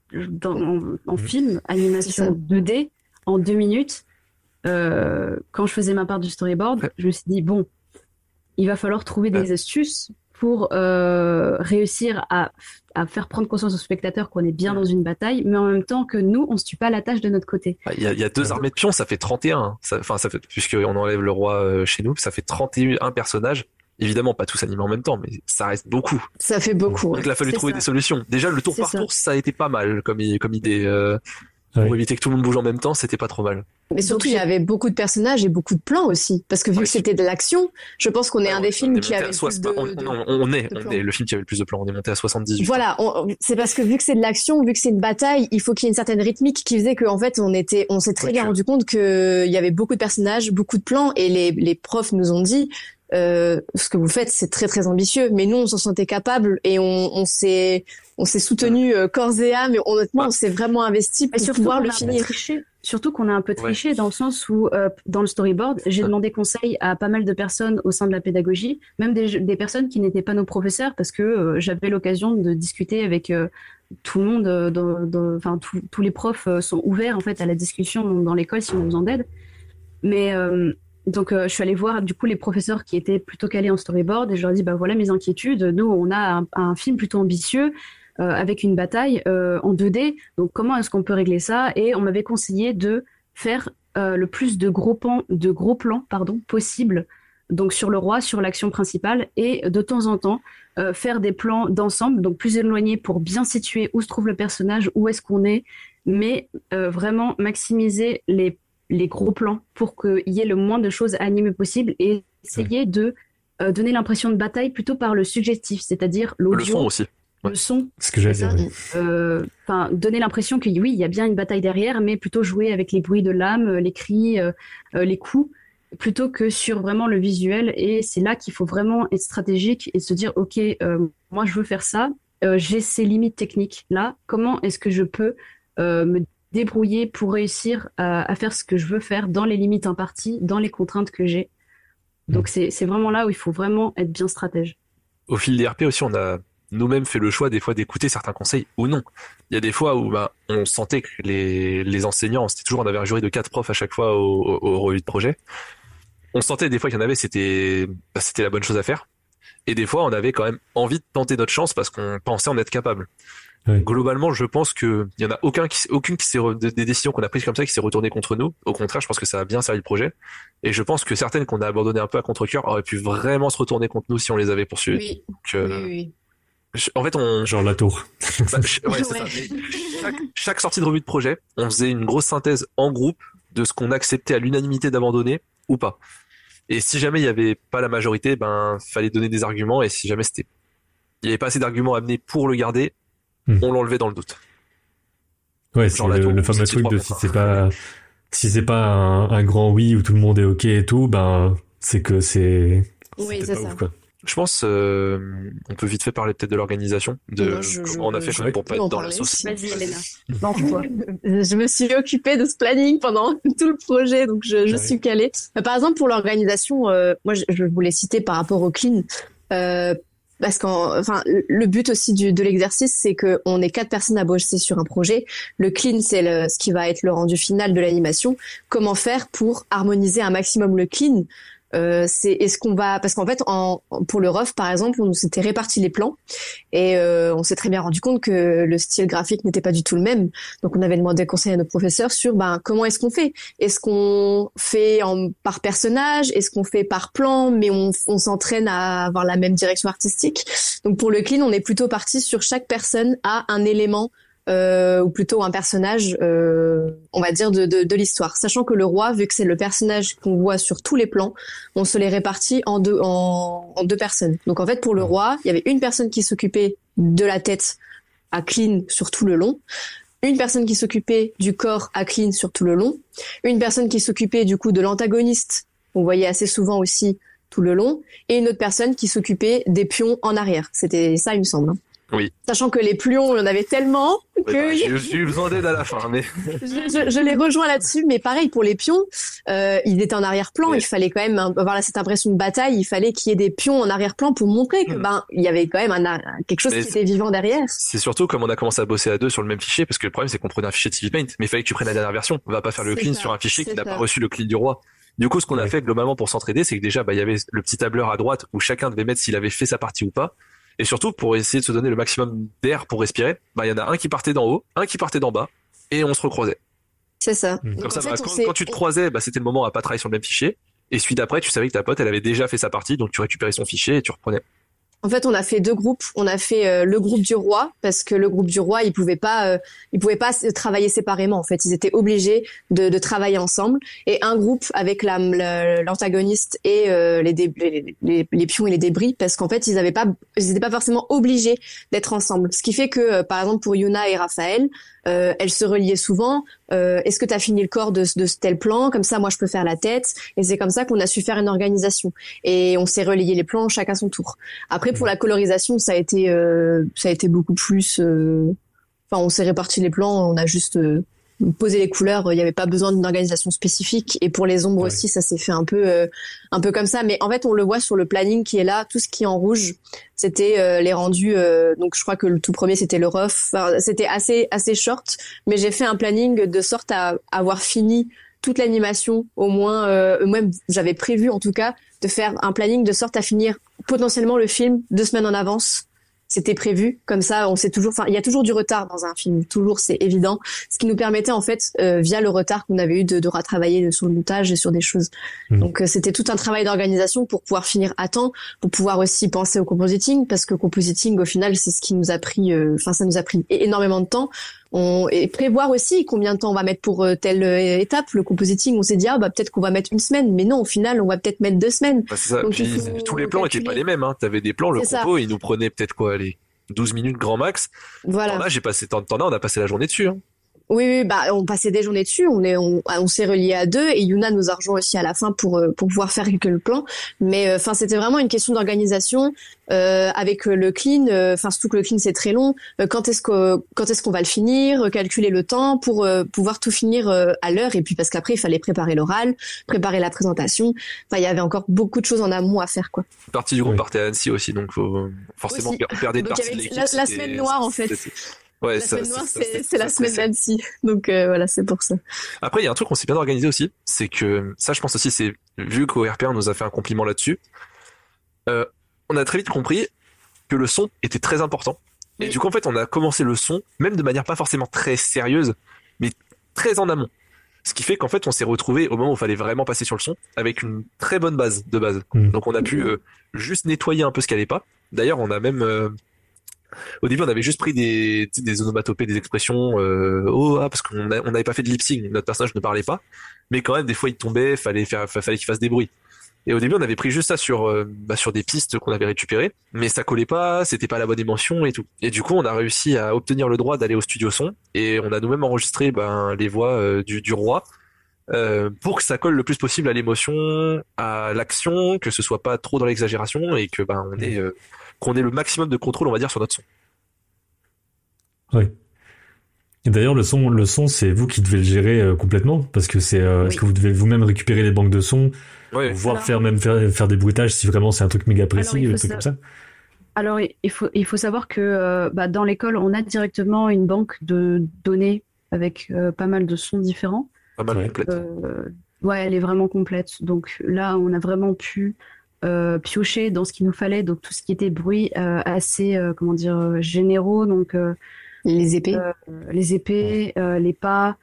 en film, animation 2D, en 2 minutes. Quand je faisais ma part du storyboard, je me suis dit, bon, il va falloir trouver des astuces pour réussir à faire prendre conscience aux spectateurs qu'on est bien dans une bataille, mais en même temps que nous, on se tue pas à la tâche de notre côté. Il y a 2 armées de pions, ça fait 31. Ça fait, puisqu'on enlève le roi chez nous, ça fait 31 personnages. Évidemment, pas tous animés en même temps, mais ça reste beaucoup. Ça fait beaucoup. Donc il a fallu trouver des solutions. Déjà, le tour par tour, ça a été pas mal comme idée. Pour éviter que tout le monde bouge en même temps, c'était pas trop mal. Mais surtout, il y avait beaucoup de personnages et beaucoup de plans aussi. Parce que vu que c'était de l'action, je pense qu'on est un des films qui avait le plus on est le film qui avait le plus de plans. On est monté à 78. Voilà, c'est parce que vu que c'est de l'action, vu que c'est une bataille, il faut qu'il y ait une certaine rythmique qui faisait qu'en fait, on s'est très bien rendu compte qu'il y avait beaucoup de personnages, beaucoup de plans, et les profs nous ont dit, ce que vous faites, c'est très très ambitieux, mais nous, on s'en sentait capable, et on s'est soutenu corps et âme, et honnêtement, on s'est vraiment investi pour pouvoir le finir. Surtout qu'on a un peu triché dans le sens où, dans le storyboard, j'ai demandé conseil à pas mal de personnes au sein de la pédagogie, même des personnes qui n'étaient pas nos professeurs, parce que j'avais l'occasion de discuter avec tout le monde, tous les profs sont ouverts en fait à la discussion dans l'école si on a besoin d'aide. Mais donc je suis allée voir du coup les professeurs qui étaient plutôt calés en storyboard, et je leur ai dit voilà mes inquiétudes. Nous on a un film plutôt ambitieux. Avec une bataille en 2D, donc comment est-ce qu'on peut régler ça? Et on m'avait conseillé de faire le plus de gros plans possible, donc sur le roi, sur l'action principale, et de temps en temps faire des plans d'ensemble, donc plus éloignés pour bien situer où se trouve le personnage, où est-ce qu'on est, mais vraiment maximiser les gros plans pour qu'il y ait le moins de choses à animer possible, et essayer de donner l'impression de bataille plutôt par le suggestif, c'est-à-dire l'audio. Le son aussi. le son. Ce que j'allais dire. Enfin, donner l'impression que oui, il y a bien une bataille derrière, mais plutôt jouer avec les bruits de l'âme, les cris, les coups, plutôt que sur vraiment le visuel. Et c'est là qu'il faut vraiment être stratégique et se dire, ok, moi je veux faire ça, j'ai ces limites techniques là. Comment est-ce que je peux me débrouiller pour réussir à faire ce que je veux faire dans les limites imparties, dans les contraintes que j'ai. Donc c'est vraiment là où il faut vraiment être bien stratège. Au fil des RP aussi, on a nous-mêmes fait le choix des fois d'écouter certains conseils ou non. Il y a des fois où on sentait que les enseignants, c'était toujours, on avait un jury de 4 profs à chaque fois au revue de projet. On sentait des fois qu'il y en avait, c'était la bonne chose à faire. Et des fois, on avait quand même envie de tenter notre chance parce qu'on pensait en être capable. Oui. Globalement, je pense que il y en a aucune des décisions qu'on a prises comme ça qui s'est retournée contre nous. Au contraire, je pense que ça a bien servi le projet. Et je pense que certaines qu'on a abandonnées un peu à contre-cœur auraient pu vraiment se retourner contre nous si on les avait poursuivies. Oui. Donc, Oui. En fait, Genre la tour. ouais, c'est ça. Mais chaque sortie de revue de projet, on faisait une grosse synthèse en groupe de ce qu'on acceptait à l'unanimité d'abandonner ou pas. Et si jamais il y avait pas la majorité, fallait donner des arguments. Et si jamais il y avait pas assez d'arguments à amener pour le garder, on l'enlevait dans le doute. Ouais, c'est le fameux truc de si c'est pas un grand oui où tout le monde est ok et tout, c'est que c'est c'est pas ça. ouf, quoi. Je pense on peut vite fait parler peut-être de l'organisation, de comment on a fait pour pas être dans la sauce. Vas-y, Elena. Lance-toi. Je me suis occupée de ce planning pendant tout le projet, donc je suis calée. Par exemple, pour l'organisation, moi, je voulais citer par rapport au clean, parce le but aussi de l'exercice, c'est que on est 4 personnes à bosser sur un projet. Le clean, c'est ce qui va être le rendu final de l'animation. Comment faire pour harmoniser un maximum le clean? Parce qu'en fait pour le rough par exemple on s'était réparti les plans et on s'est très bien rendu compte que le style graphique n'était pas du tout le même, donc on avait demandé conseil à nos professeurs sur comment est-ce qu'on fait par personnage, est-ce qu'on fait par plan, mais on s'entraîne à avoir la même direction artistique. Donc pour le clean on est plutôt parti sur chaque personne a un élément ou plutôt un personnage, on va dire de l'histoire. Sachant que le roi, vu que c'est le personnage qu'on voit sur tous les plans, on se les répartit en deux personnes. Donc en fait, pour le roi, il y avait une personne qui s'occupait de la tête à clean sur tout le long, une personne qui s'occupait du corps à clean sur tout le long, une personne qui s'occupait du coup de l'antagoniste, qu'on voyait assez souvent aussi tout le long, et une autre personne qui s'occupait des pions en arrière. C'était ça, il me semble. Oui. Sachant que les plions, il y en avait tellement que... J'ai eu besoin d'aide à la fin, mais... je les rejoins là-dessus, mais pareil, pour les pions, ils étaient en arrière-plan, il fallait quand même avoir cette impression de bataille, il fallait qu'il y ait des pions en arrière-plan pour montrer que, il y avait quand même quelque chose qui était vivant derrière. C'est surtout comme on a commencé à bosser à 2 sur le même fichier, parce que le problème, c'est qu'on prenait un fichier de CiviPaint, mais il fallait que tu prennes la dernière version. On va pas faire le clean sur un fichier qui n'a pas reçu le clean du roi. Du coup, ce qu'on a fait globalement pour s'entraider, c'est que déjà, il y avait le petit tableur à droite où chacun devait mettre s'il avait fait sa partie ou pas. Et surtout, pour essayer de se donner le maximum d'air pour respirer, il y en a un qui partait d'en haut, un qui partait d'en bas, et on se recroisait. C'est ça. Comme ça, quand tu te croisais, c'était le moment à pas travailler sur le même fichier. Et celui d'après, tu savais que ta pote, elle avait déjà fait sa partie, donc tu récupérais son fichier et tu reprenais. En fait, on a fait 2 groupes. On a fait le groupe du roi, parce que le groupe du roi, il pouvait pas travailler séparément. En fait, ils étaient obligés de travailler ensemble. Et un groupe avec l'antagoniste et les pions et les débris, parce qu'en fait, ils étaient pas forcément obligés d'être ensemble. Ce qui fait que, par exemple, pour Yuna et Raphaël, elles se reliaient souvent. Est-ce que tu as fini le corps de ce tel plan? Comme ça, moi, je peux faire la tête. Et c'est comme ça qu'on a su faire une organisation. Et on s'est relayé les plans chacun son tour. Après, pour la colorisation, ça a été beaucoup plus. On s'est réparti les plans. On a juste posé les couleurs. Il n'y avait pas besoin d'une organisation spécifique. Et pour les ombres aussi, ça s'est fait un peu comme ça. Mais en fait, on le voit sur le planning qui est là. Tout ce qui est en rouge, c'était les rendus. Donc, je crois que le tout premier, c'était le rough. Enfin, c'était assez short. Mais j'ai fait un planning de sorte à avoir fini toute l'animation. Au moins, même j'avais prévu en tout cas de faire un planning de sorte à finir potentiellement le film 2 semaines en avance. C'était prévu. Comme ça, on sait toujours, il y a toujours du retard dans un film. Toujours, c'est évident. Ce qui nous permettait, en fait, via le retard qu'on avait eu de retravailler sur le montage et sur des choses. Donc, c'était tout un travail d'organisation pour pouvoir finir à temps, pour pouvoir aussi penser au compositing, parce que compositing, au final, c'est ce qui nous a pris, ça nous a pris énormément de temps. Et prévoir aussi combien de temps on va mettre pour telle étape. Le compositing, on s'est dit, peut-être qu'on va mettre 1 semaine. Mais non, au final, on va peut-être mettre 2 semaines. C'est ça. Donc, puis, tous les plans étaient pas les mêmes, hein. T'avais des plans, le compo, il nous prenait peut-être 12 minutes grand max. Voilà. T'en as, on a passé la journée dessus. Hein. Oui, on passait des journées dessus. On s'est reliés à deux et Yuna nous a rejoint aussi à la fin pour pouvoir faire quelques plans. Mais enfin, c'était vraiment une question d'organisation avec le clean. Enfin, surtout que le clean c'est très long. Quand est-ce qu'on va le finir? Calculer le temps pour pouvoir tout finir à l'heure. Et puis parce qu'après il fallait préparer l'oral, préparer la présentation. Enfin, il y avait encore beaucoup de choses en amont à faire, quoi. Une partie du groupe partait à Annecy aussi, donc forcément aussi. on perdait une Donc, partie de l'équipe. La semaine noire en fait. Ouais, la semaine noire, c'est la semaine d'Annecy. Donc voilà, c'est pour ça. Après, il y a un truc qu'on s'est bien organisé aussi, c'est que ça, je pense aussi, c'est vu qu'au RPR nous a fait un compliment là-dessus, on a très vite compris que le son était très important. Et du coup, en fait, on a commencé le son, même de manière pas forcément très sérieuse, mais très en amont. Ce qui fait qu'en fait, on s'est retrouvé au moment où il fallait vraiment passer sur le son avec une très bonne base de base. Donc, on a pu juste nettoyer un peu ce qui allait pas. D'ailleurs, on a même au début, on avait juste pris des onomatopées, des expressions, parce qu'on n'avait pas fait de lip sync, notre personnage ne parlait pas, mais quand même des fois il tombait, fallait qu'il fasse des bruits. Et au début, on avait pris juste ça sur des pistes qu'on avait récupérées, mais ça collait pas, c'était pas la bonne émotion et tout. Et du coup, on a réussi à obtenir le droit d'aller au studio son et on a nous-mêmes enregistré les voix du roi. Pour que ça colle le plus possible à l'émotion, à l'action, que ce soit pas trop dans l'exagération et que qu'on ait le maximum de contrôle, on va dire, sur notre son. Oui. Et d'ailleurs, le son, c'est vous qui devez le gérer complètement, parce que est-ce que vous devez vous-même récupérer les banques de son, voire faire des bruitages si vraiment c'est un truc méga précis, un truc comme ça? Alors, il faut savoir que dans l'école, on a directement une banque de données avec pas mal de sons différents. Pas mal complète. Elle est vraiment complète. Donc là, on a vraiment pu piocher dans ce qu'il nous fallait, donc tout ce qui était bruit assez généraux, donc les épées, les pas,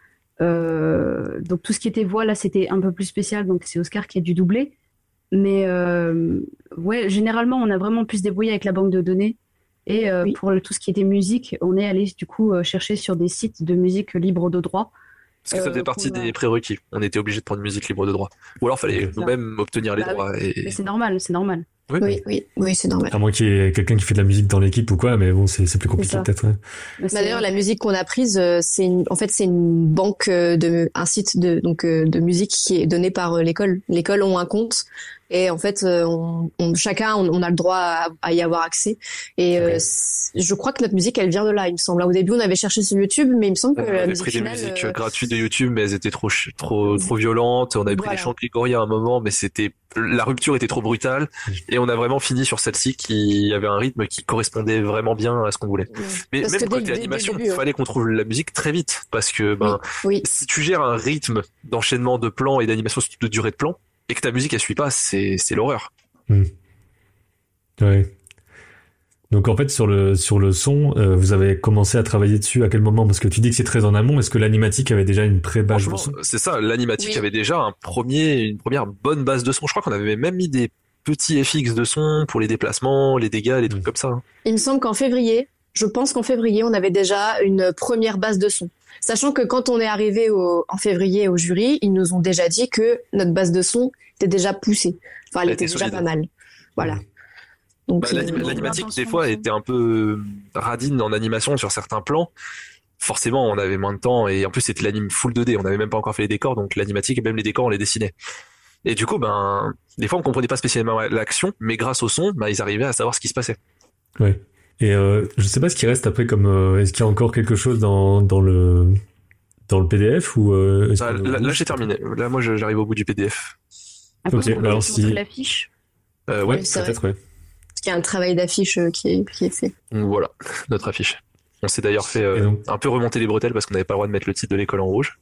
donc tout ce qui était voix là c'était un peu plus spécial, donc c'est Oscar qui a dû doubler, mais généralement on a vraiment pu se débrouiller avec la banque de données et pour tout ce qui était musique on est allé du coup chercher sur des sites de musique libre de droit. Parce que ça faisait partie des prérequis. On était obligé de prendre une musique libre de droit. Ou alors, fallait nous-mêmes obtenir les droits. Mais c'est normal. Oui, c'est normal. À moins qu'il y ait quelqu'un qui fait de la musique dans l'équipe ou quoi, mais bon, c'est plus compliqué peut-être. Ouais. D'ailleurs, la musique qu'on a prise, c'est une banque un site de musique qui est donné par l'école. L'école ont un compte. Et en fait, chacun, on a le droit à y avoir accès. Et je crois que notre musique, elle vient de là, il me semble. Au début, on avait cherché sur YouTube, mais il me semble que la musique finale... On avait pris des musiques gratuites de YouTube, mais elles étaient trop violentes. On avait pris des chants de Grégory à un moment, mais la rupture était trop brutale. Et on a vraiment fini sur celle-ci qui avait un rythme qui correspondait vraiment bien à ce qu'on voulait. Mais parce même côté animation, il fallait qu'on trouve la musique très vite. Parce que, si tu gères un rythme d'enchaînement de plans et d'animation de durée de plan, et que ta musique elle suit pas, c'est l'horreur. Ouais. Donc en fait sur le son, vous avez commencé à travailler dessus à quel moment? Parce que tu dis que c'est très en amont. Est-ce que l'animatique avait déjà une pré-base de son? C'est ça, l'animatique avait déjà une première bonne base de son. Je crois qu'on avait même mis des petits FX de son pour les déplacements, les dégâts, les trucs comme ça. Il me semble je pense qu'en février, on avait déjà une première base de son. Sachant que quand on est arrivé en février au jury, ils nous ont déjà dit que notre base de son était déjà poussée. Enfin, elle était déjà pas mal. Voilà. Donc, l'animatique, des fois, était un peu radine en animation sur certains plans. Forcément, on avait moins de temps et en plus, c'était l'anime full 2D. On n'avait même pas encore fait les décors, donc l'animatique et même les décors, on les dessinait. Et du coup, des fois, on comprenait pas spécialement l'action, mais grâce au son, ils arrivaient à savoir ce qui se passait. Ouais. Et je sais pas ce qui reste après comme est-ce qu'il y a encore quelque chose dans le PDF ou là j'ai terminé. Là moi j'arrive au bout du PDF. Après, alors si l'affiche. Peut-être ouais. Parce qu'il y a un travail d'affiche qui est fait. Voilà, notre affiche. On s'est d'ailleurs fait un peu remonter les bretelles parce qu'on n'avait pas le droit de mettre le titre de l'école en rouge.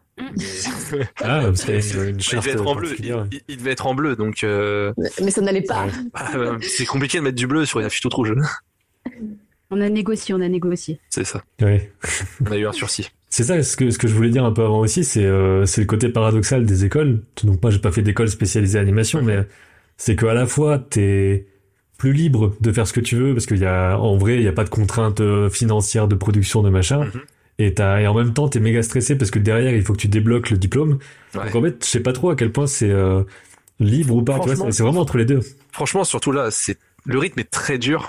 C'était une charte. Il devait être en bleu. Il devait être en bleu, donc. Mais ça n'allait pas. C'est compliqué de mettre du bleu sur une affiche toute rouge. On a négocié. C'est ça. Ouais. On a eu un sursis. C'est ça, ce que je voulais dire un peu avant aussi, c'est le côté paradoxal des écoles. Donc moi, j'ai pas fait d'école spécialisée animation, mais c'est qu'à la fois, t'es plus libre de faire ce que tu veux, parce en vrai, il y a pas de contraintes financières de production, de machin. Et en même temps, t'es méga stressé parce que derrière, il faut que tu débloques le diplôme. Ouais. Donc en fait, je sais pas trop à quel point c'est libre ou pas. Tu vois, c'est vraiment entre les deux. Franchement, surtout là, le rythme est très dur.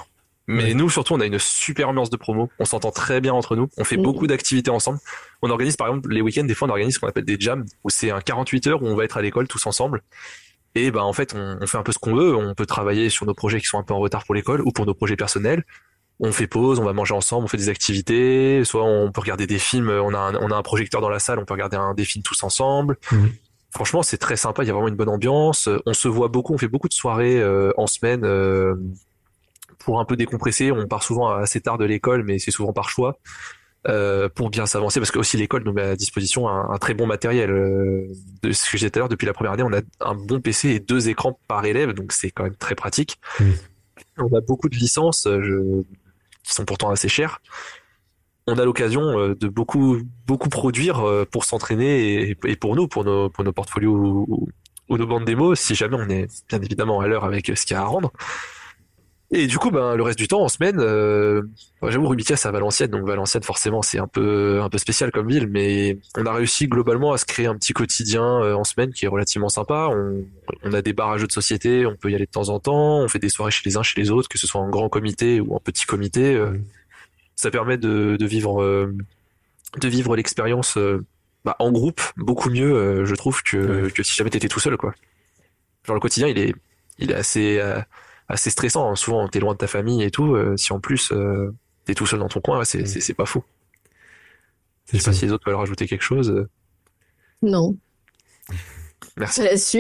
Mais nous, surtout, on a une super ambiance de promo. On s'entend très bien entre nous. On fait beaucoup d'activités ensemble. On organise, par exemple, les week-ends, des fois, on organise ce qu'on appelle des jams, où c'est un 48 heures où on va être à l'école tous ensemble. Et en fait, on fait un peu ce qu'on veut. On peut travailler sur nos projets qui sont un peu en retard pour l'école ou pour nos projets personnels. On fait pause, on va manger ensemble, on fait des activités. Soit on peut regarder des films. On a un projecteur dans la salle, on peut regarder des films tous ensemble. Franchement, c'est très sympa. Il y a vraiment une bonne ambiance. On se voit beaucoup. On fait beaucoup de soirées en semaine. Pour un peu décompresser, on part souvent assez tard de l'école, mais c'est souvent par choix, pour bien s'avancer, parce que aussi l'école nous met à disposition un très bon matériel. De ce que je disais tout à l'heure, depuis la première année, on a un bon PC et 2 écrans par élève, donc c'est quand même très pratique. On a beaucoup de licences qui sont pourtant assez chères. On a l'occasion de beaucoup produire pour s'entraîner et pour nous, pour nos portfolios ou nos bandes démos, si jamais on est bien évidemment à l'heure avec ce qu'il y a à rendre. Et du coup, le reste du temps, en semaine, j'avoue, Rubica, c'est à Valenciennes, donc Valenciennes, forcément, c'est un peu spécial comme ville, mais on a réussi globalement à se créer un petit quotidien en semaine qui est relativement sympa. On a des bars à jeux de société, on peut y aller de temps en temps, on fait des soirées chez les uns, chez les autres, que ce soit en grand comité ou en petit comité. Ça permet de vivre l'expérience en groupe beaucoup mieux, je trouve, que si jamais t'étais tout seul, quoi. Genre le quotidien, il est assez stressant, hein. Souvent t'es loin de ta famille et tout, si en plus t'es tout seul dans ton coin, c'est pas fou. Je sais pas si les autres veulent rajouter quelque chose. Non. Merci. Là-dessus.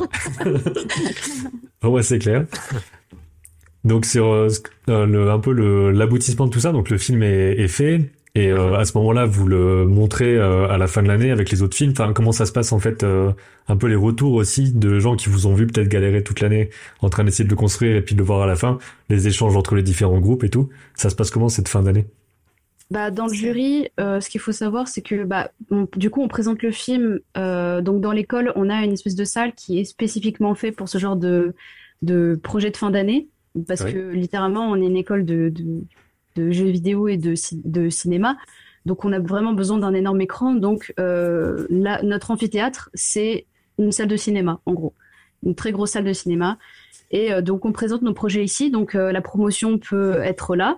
Ouais, c'est clair. Donc sur un peu l'aboutissement de tout ça, donc le film est fait. Et à ce moment-là, vous le montrez à la fin de l'année avec les autres films. Enfin, comment ça se passe en fait, un peu les retours aussi de gens qui vous ont vu peut-être galérer toute l'année en train d'essayer de le construire et puis de le voir à la fin, les échanges entre les différents groupes et tout. Ça se passe comment cette fin d'année? Dans le jury, ce qu'il faut savoir, c'est que du coup, on présente le film. Donc dans l'école, on a une espèce de salle qui est spécifiquement faite pour ce genre de projet de fin d'année, parce que littéralement, on est une école de jeux vidéo et de cinéma. Donc, on a vraiment besoin d'un énorme écran. Donc, notre amphithéâtre, c'est une salle de cinéma, en gros. Une très grosse salle de cinéma. Et donc, on présente nos projets ici. Donc, la promotion peut être là.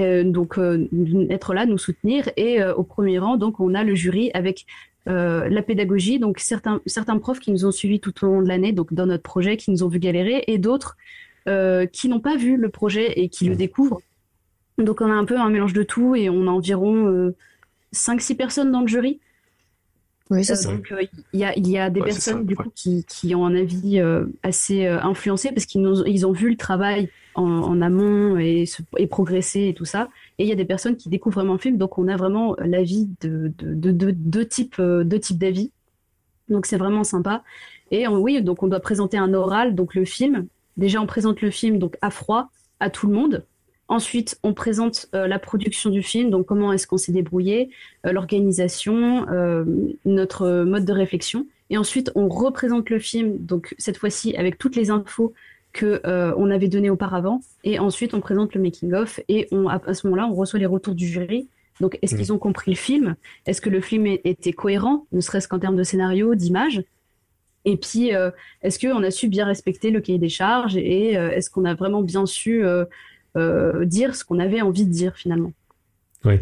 Être là, nous soutenir. Et au premier rang, donc, on a le jury avec la pédagogie. Donc, certains profs qui nous ont suivis tout au long de l'année, donc dans notre projet, qui nous ont vu galérer. Et d'autres qui n'ont pas vu le projet et qui le découvrent. Donc, on a un peu un mélange de tout et on a environ 5-6 personnes dans le jury. Oui, c'est ça. Donc, il y a des personnes du coup qui ont un avis assez influencé parce ils ont vu le travail en amont et progresser et tout ça. Et il y a des personnes qui découvrent vraiment le film. Donc, on a vraiment l'avis de deux types d'avis. Donc, c'est vraiment sympa. Et donc on doit présenter un oral, donc le film. Déjà, on présente le film donc à froid à tout le monde. Ensuite, on présente la production du film, donc comment est-ce qu'on s'est débrouillé, l'organisation, notre mode de réflexion. Et ensuite, on représente le film, donc cette fois-ci avec toutes les infos que on avait données auparavant. Et ensuite, on présente le making-of et à ce moment-là, on reçoit les retours du jury. Donc, est-ce qu'ils ont compris le film? Est-ce que le film était cohérent, ne serait-ce qu'en termes de scénario, d'image? Et puis, est-ce qu'on a su bien respecter le cahier des charges et est-ce qu'on a vraiment bien su dire ce qu'on avait envie de dire finalement. Oui.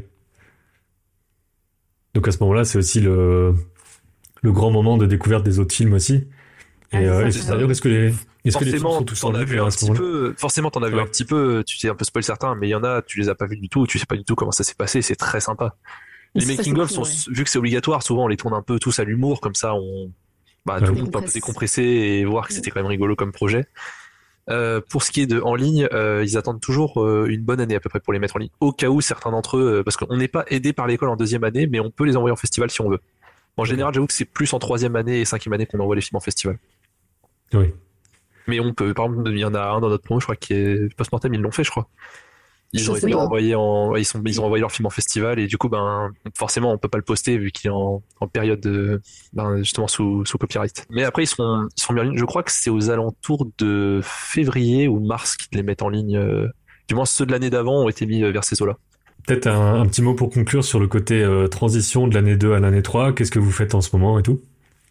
Donc à ce moment-là, c'est aussi le grand moment de découverte des autres films aussi. Et d'ailleurs, est-ce que les films sont tous en vue à ce moment-là? Forcément, t'en as vu un petit peu, tu sais un peu spoil certains, mais il y en a, tu les as pas vus du tout, tu sais pas du tout comment ça s'est passé, c'est très sympa. Les making-of sont, vu que c'est obligatoire, souvent on les tourne un peu tous à l'humour, comme ça tout le monde peut un peu décompresser et voir que c'était quand même rigolo comme projet. Pour ce qui est de en ligne, ils attendent toujours une bonne année à peu près pour les mettre en ligne. Au cas où certains d'entre eux, parce qu'on n'est pas aidé par l'école en deuxième année, mais on peut les envoyer en festival si on veut. En général, j'avoue que c'est plus en troisième année et cinquième année qu'on envoie les films en festival. Oui. Mais on peut, par exemple, il y en a un dans notre promo, je crois, qui est Post-Mortem, ils l'ont fait, je crois. Ils ont envoyé ils ont envoyé leur film en festival et du coup, forcément, on peut pas le poster vu qu'il est en période justement sous copyright. Mais après, ils sont mis en ligne. Je crois que c'est aux alentours de février ou mars qu'ils les mettent en ligne. Du moins, ceux de l'année d'avant ont été mis vers ces eaux-là. Peut-être un petit mot pour conclure sur le côté transition de l'année 2 à l'année 3. Qu'est-ce que vous faites en ce moment et tout?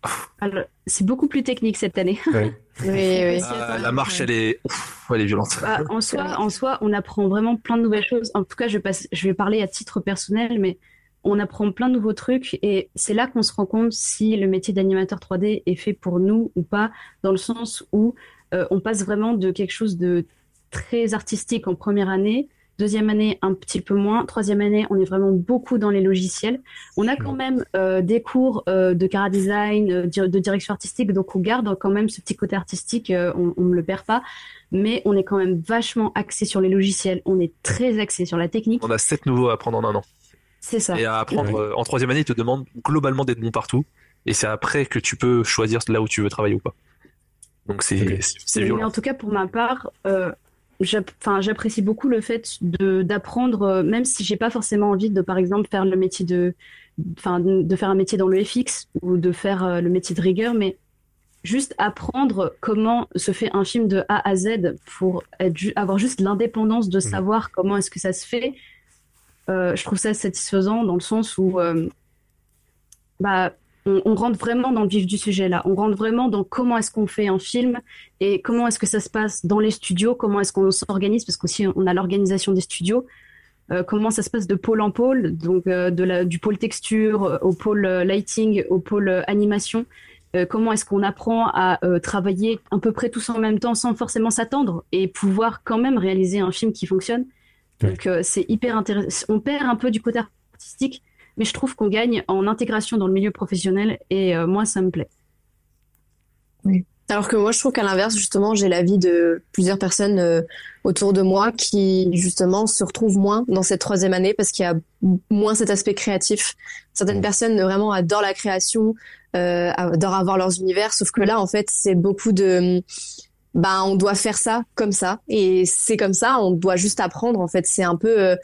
Alors, c'est beaucoup plus technique cette année. Ouais. Oui, oui. La marche, elle est violente. Bah, en soi, on apprend vraiment plein de nouvelles choses. En tout cas, je vais parler à titre personnel, mais on apprend plein de nouveaux trucs et c'est là qu'on se rend compte si le métier d'animateur 3D est fait pour nous ou pas, dans le sens où on passe vraiment de quelque chose de très artistique en première année. Deuxième année, un petit peu moins. Troisième année, on est vraiment beaucoup dans les logiciels. On a quand même des cours de chara design, de direction artistique, donc on garde quand même ce petit côté artistique, on ne le perd pas. Mais on est quand même vachement axé sur les logiciels. On est très axé sur la technique. On a 7 nouveaux à apprendre en un an. C'est ça. Et à apprendre en troisième année, ils te demandent globalement d'être bon partout. Et c'est après que tu peux choisir là où tu veux travailler ou pas. Donc c'est violent. Mais en tout cas, pour ma part, j'apprécie beaucoup le fait d'apprendre, même si j'ai pas forcément envie de, par exemple, faire le métier de faire un métier dans le FX ou de faire le métier de rigueur, mais juste apprendre comment se fait un film de A à Z pour avoir juste l'indépendance de savoir comment est-ce que ça se fait. Je trouve ça satisfaisant dans le sens où on rentre vraiment dans le vif du sujet là. On rentre vraiment dans comment est-ce qu'on fait un film et comment est-ce que ça se passe dans les studios, comment est-ce qu'on s'organise, parce qu'aussi on a l'organisation des studios, comment ça se passe de pôle en pôle, donc du pôle texture au pôle lighting, au pôle animation. Comment est-ce qu'on apprend à travailler à peu près tous en même temps sans forcément s'attendre et pouvoir quand même réaliser un film qui fonctionne. Donc c'est hyper intéressant. On perd un peu du côté artistique, mais je trouve qu'on gagne en intégration dans le milieu professionnel et moi, ça me plaît. Oui. Alors que moi, je trouve qu'à l'inverse, justement, j'ai l'avis de plusieurs personnes autour de moi qui, justement, se retrouvent moins dans cette troisième année parce qu'il y a moins cet aspect créatif. Certaines personnes vraiment adorent la création, adorent avoir leurs univers, sauf que là, en fait, c'est beaucoup de... on doit faire ça comme ça et c'est comme ça, on doit juste apprendre, en fait. C'est un peu...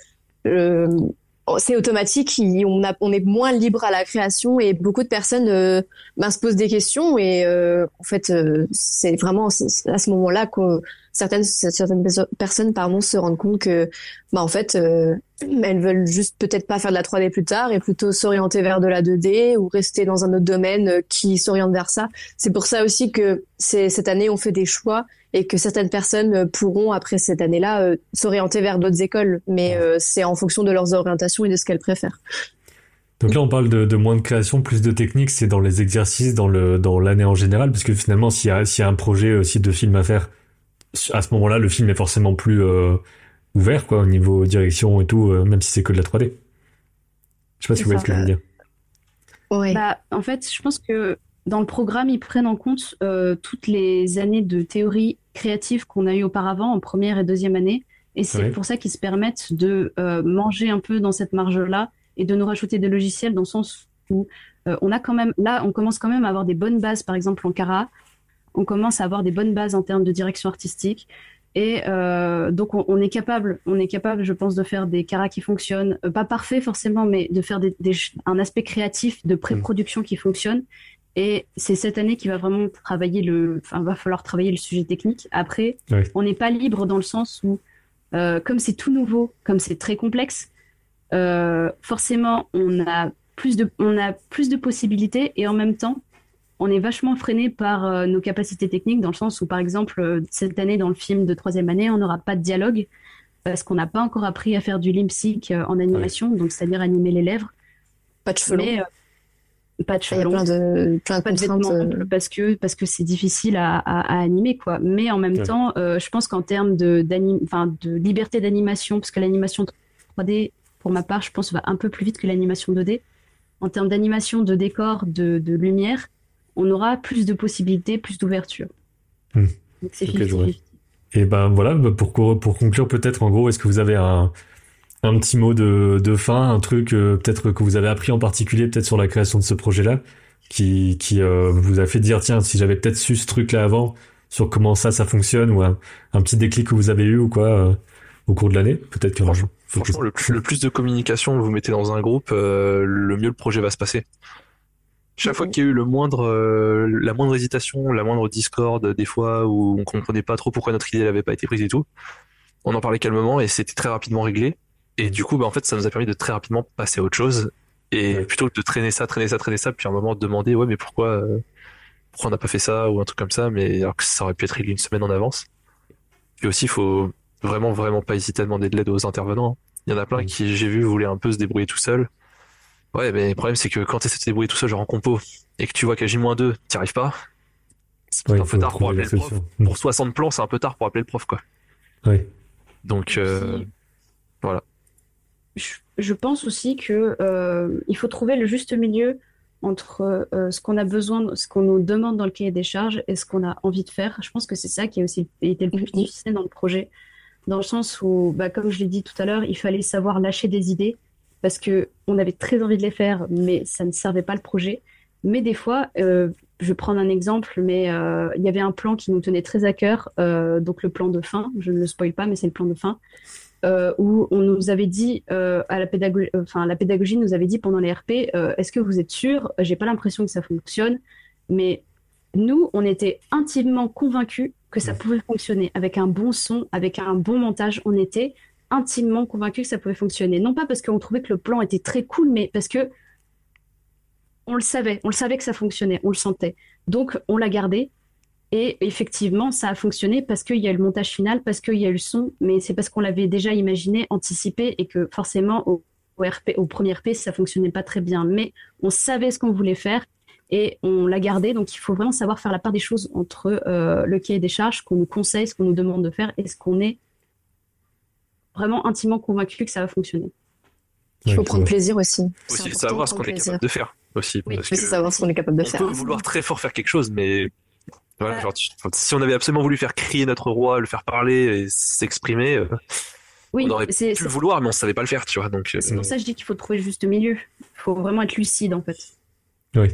c'est automatique, on est moins libre à la création et beaucoup de personnes se posent des questions et en fait c'est vraiment à ce moment-là que certaines personnes se rendent compte que en fait elles veulent juste peut-être pas faire de la 3D plus tard et plutôt s'orienter vers de la 2D ou rester dans un autre domaine qui s'oriente vers ça. C'est pour ça aussi que cette année on fait des choix et que certaines personnes pourront, après cette année-là, s'orienter vers d'autres écoles. Mais c'est en fonction de leurs orientations et de ce qu'elles préfèrent. Donc là, on parle de moins de création, plus de technique, c'est dans les exercices, dans l'année en général, parce que finalement, s'il y a un projet aussi de film à faire, à ce moment-là, le film est forcément plus ouvert, quoi, au niveau direction et tout, même si c'est que de la 3D. Je sais pas si vous voyez ce que je veux dire. Ouais. En fait, je pense que dans le programme, ils prennent en compte toutes les années de théorie créative qu'on a eues auparavant en première et deuxième année. Et c'est pour ça qu'ils se permettent de manger un peu dans cette marge-là et de nous rajouter des logiciels dans le sens où on commence quand même à avoir des bonnes bases, par exemple en Chara. On commence à avoir des bonnes bases en termes de direction artistique. Et donc, on est capable, je pense, de faire des Chara qui fonctionnent. Pas parfait forcément, mais de faire un aspect créatif de pré-production qui fonctionne. Et c'est cette année qu'il va vraiment va falloir travailler le sujet technique. Après, on n'est pas libre dans le sens où, comme c'est tout nouveau, comme c'est très complexe, forcément, on a plus de possibilités et en même temps, on est vachement freiné par nos capacités techniques dans le sens où, par exemple, cette année, dans le film de troisième année, on n'aura pas de dialogue parce qu'on n'a pas encore appris à faire du lip sync en animation, donc c'est-à-dire animer les lèvres. Pas de cheveux longs. Pas de cheveux longs, plein de pas de vêtements parce que c'est difficile à animer, quoi. Mais en même temps, je pense qu'en termes de liberté d'animation, parce que l'animation 3D, pour ma part, je pense va un peu plus vite que l'animation 2D. En termes d'animation, de décor, de lumière, on aura plus de possibilités, plus d'ouverture. Donc c'est 50-50. Et voilà, pour conclure peut-être, en gros, est-ce que vous avez un petit mot de fin, un truc peut-être que vous avez appris en particulier peut-être sur la création de ce projet-là, qui vous a fait dire tiens, si j'avais peut-être su ce truc-là avant, sur comment ça fonctionne, ou un petit déclic que vous avez eu ou quoi au cours de l'année, peut-être que franchement le plus de communication vous mettez dans un groupe, le mieux le projet va se passer. Chaque fois qu'il y a eu la moindre hésitation, la moindre discorde, des fois où on comprenait pas trop pourquoi notre idée n'avait pas été prise et tout, on en parlait calmement et c'était très rapidement réglé. Et du coup, en fait, ça nous a permis de très rapidement passer à autre chose Et plutôt que de traîner ça, puis à un moment de demander, ouais, mais pourquoi on n'a pas fait ça ou un truc comme ça, mais alors que ça aurait pu être réglé une semaine en avance. Puis aussi, il faut vraiment, vraiment pas hésiter à demander de l'aide aux intervenants. Il y en a plein qui, j'ai vu, voulaient un peu se débrouiller tout seul. Ouais, mais le problème, c'est que quand tu essaies de te débrouiller tout seul, genre en compo, et que tu vois qu'à J-2, t'y arrives pas, c'est un peu tard pour appeler le prof. Pour 60 plans, c'est un peu tard pour appeler le prof, quoi. Oui. Donc, voilà. Je pense aussi que il faut trouver le juste milieu entre ce qu'on a besoin, ce qu'on nous demande dans le cahier des charges et ce qu'on a envie de faire. Je pense que c'est ça qui a aussi été le plus difficile dans le projet, dans le sens où, comme je l'ai dit tout à l'heure, il fallait savoir lâcher des idées parce que on avait très envie de les faire, mais ça ne servait pas le projet. Mais des fois, je vais prendre un exemple, mais il y avait un plan qui nous tenait très à cœur, donc le plan de fin. Je ne le spoil pas, mais c'est le plan de fin. Où on nous avait dit à la pédagogie nous avait dit pendant les RP, est-ce que vous êtes sûr? J'ai pas l'impression que ça fonctionne, mais nous, on était intimement convaincus que ça pouvait fonctionner avec un bon son, avec un bon montage. On était intimement convaincus que ça pouvait fonctionner. Non pas parce qu'on trouvait que le plan était très cool, mais parce que on le savait que ça fonctionnait, on le sentait. Donc on l'a gardé. Et effectivement, ça a fonctionné parce qu'il y a eu le montage final, parce qu'il y a eu le son, mais c'est parce qu'on l'avait déjà imaginé, anticipé, et que forcément, au premier RP, ça fonctionnait pas très bien. Mais on savait ce qu'on voulait faire et on l'a gardé. Donc, il faut vraiment savoir faire la part des choses entre le cahier des charges, ce qu'on nous conseille, ce qu'on nous demande de faire, et ce qu'on est vraiment intimement convaincu que ça va fonctionner. Il faut prendre plaisir aussi. Aussi savoir ce qu'on est capable de faire. Aussi, oui, c'est savoir ce qu'on est capable de faire. On peut vouloir très fort faire quelque chose, mais... Voilà, genre, si on avait absolument voulu faire crier notre roi, le faire parler et s'exprimer, on aurait pu le vouloir, mais on savait pas le faire, tu vois. Donc, c'est pour ça que je dis qu'il faut trouver le juste milieu. Il faut vraiment être lucide, en fait. Oui.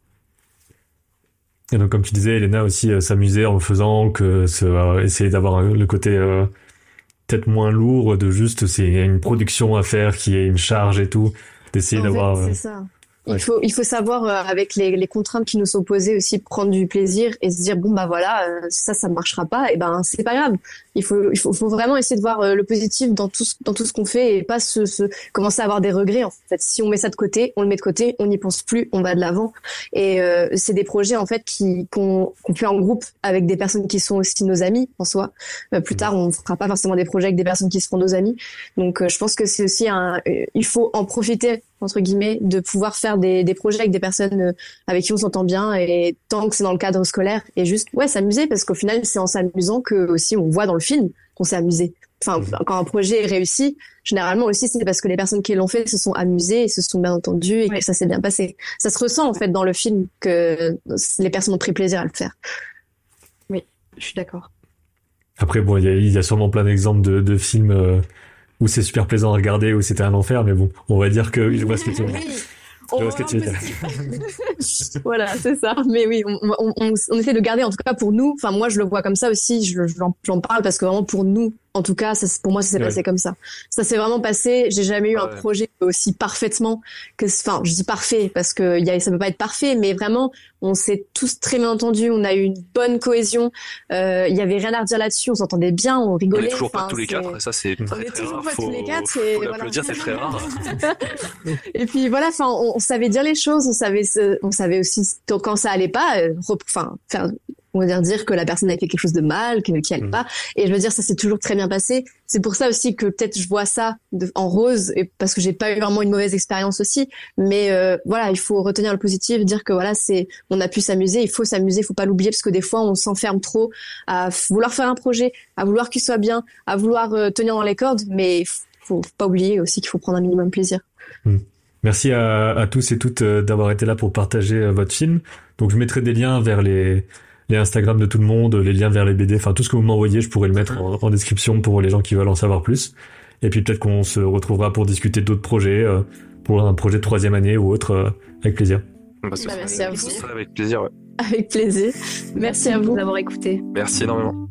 Et donc, comme tu disais, Elena aussi s'amuser en le faisant, essayer d'avoir le côté peut-être moins lourd, de juste, c'est une production à faire qui est une charge et tout, d'essayer d'avoir... C'est ça. Ouais. Il faut savoir, avec les contraintes qui nous sont posées aussi, prendre du plaisir et se dire, bon, voilà, ça marchera pas, et c'est pas grave. Il faut vraiment essayer de voir le positif dans tout ce qu'on fait et pas commencer à avoir des regrets, en fait. Si on met ça de côté, on le met de côté, on n'y pense plus, on va de l'avant. Et, c'est des projets, en fait, qu'on fait en groupe avec des personnes qui sont aussi nos amis, en soi. Plus tard, on fera pas forcément des projets avec des personnes qui seront nos amis. Donc, je pense que c'est aussi il faut en profiter, entre guillemets, de pouvoir faire des projets avec des personnes avec qui on s'entend bien, et tant que c'est dans le cadre scolaire, et juste s'amuser, parce qu'au final c'est en s'amusant que aussi on voit dans le film qu'on s'est amusé. Enfin, quand un projet est réussi, généralement aussi c'est parce que les personnes qui l'ont fait se sont amusées et se sont bien entendues et que ça s'est bien passé. Ça se ressent en fait dans le film que les personnes ont pris plaisir à le faire. Oui, je suis d'accord. Après bon, il y a sûrement plein d'exemples de films où c'est super plaisant à regarder, où c'était un enfer, mais bon, on va dire que je vois ce que tu veux dire. Voilà, c'est ça. Mais oui, on essaie de garder, en tout cas pour nous. Enfin, moi, je le vois comme ça aussi. J'en parle parce que vraiment pour nous, en tout cas, pour moi, ça s'est passé comme ça. Ça s'est vraiment passé. J'ai jamais eu un projet aussi parfaitement enfin, je dis parfait parce que ça peut pas être parfait, mais vraiment, on s'est tous très bien entendus. On a eu une bonne cohésion. Il y avait rien à redire là-dessus. On s'entendait bien, on rigolait. On est toujours pas tous les quatre. Ça, c'est très, très rare. Faut l'applaudir, c'est très rare. Et puis voilà, enfin, on savait dire les choses. On savait aussi quand ça allait pas, on va dire que la personne avait fait quelque chose de mal, qui allait pas. Et je veux dire, ça s'est toujours très bien passé. C'est pour ça aussi que peut-être je vois ça en rose, et parce que j'ai pas eu vraiment une mauvaise expérience aussi. Mais voilà, il faut retenir le positif, dire que voilà, on a pu s'amuser. Il faut s'amuser, il faut pas l'oublier, parce que des fois on s'enferme trop à vouloir faire un projet, à vouloir qu'il soit bien, à vouloir tenir dans les cordes. Mais faut pas oublier aussi qu'il faut prendre un minimum de plaisir. Merci à tous et toutes d'avoir été là pour partager votre film. Donc je mettrai des liens vers les Instagram de tout le monde, les liens vers les BD, enfin tout ce que vous m'envoyez, je pourrais le mettre en description pour les gens qui veulent en savoir plus. Et puis peut-être qu'on se retrouvera pour discuter d'autres projets, pour un projet de 3e année ou autre, avec plaisir. Merci à vous. Avec plaisir, ouais. Avec plaisir. Merci à vous d'avoir écouté. Merci énormément.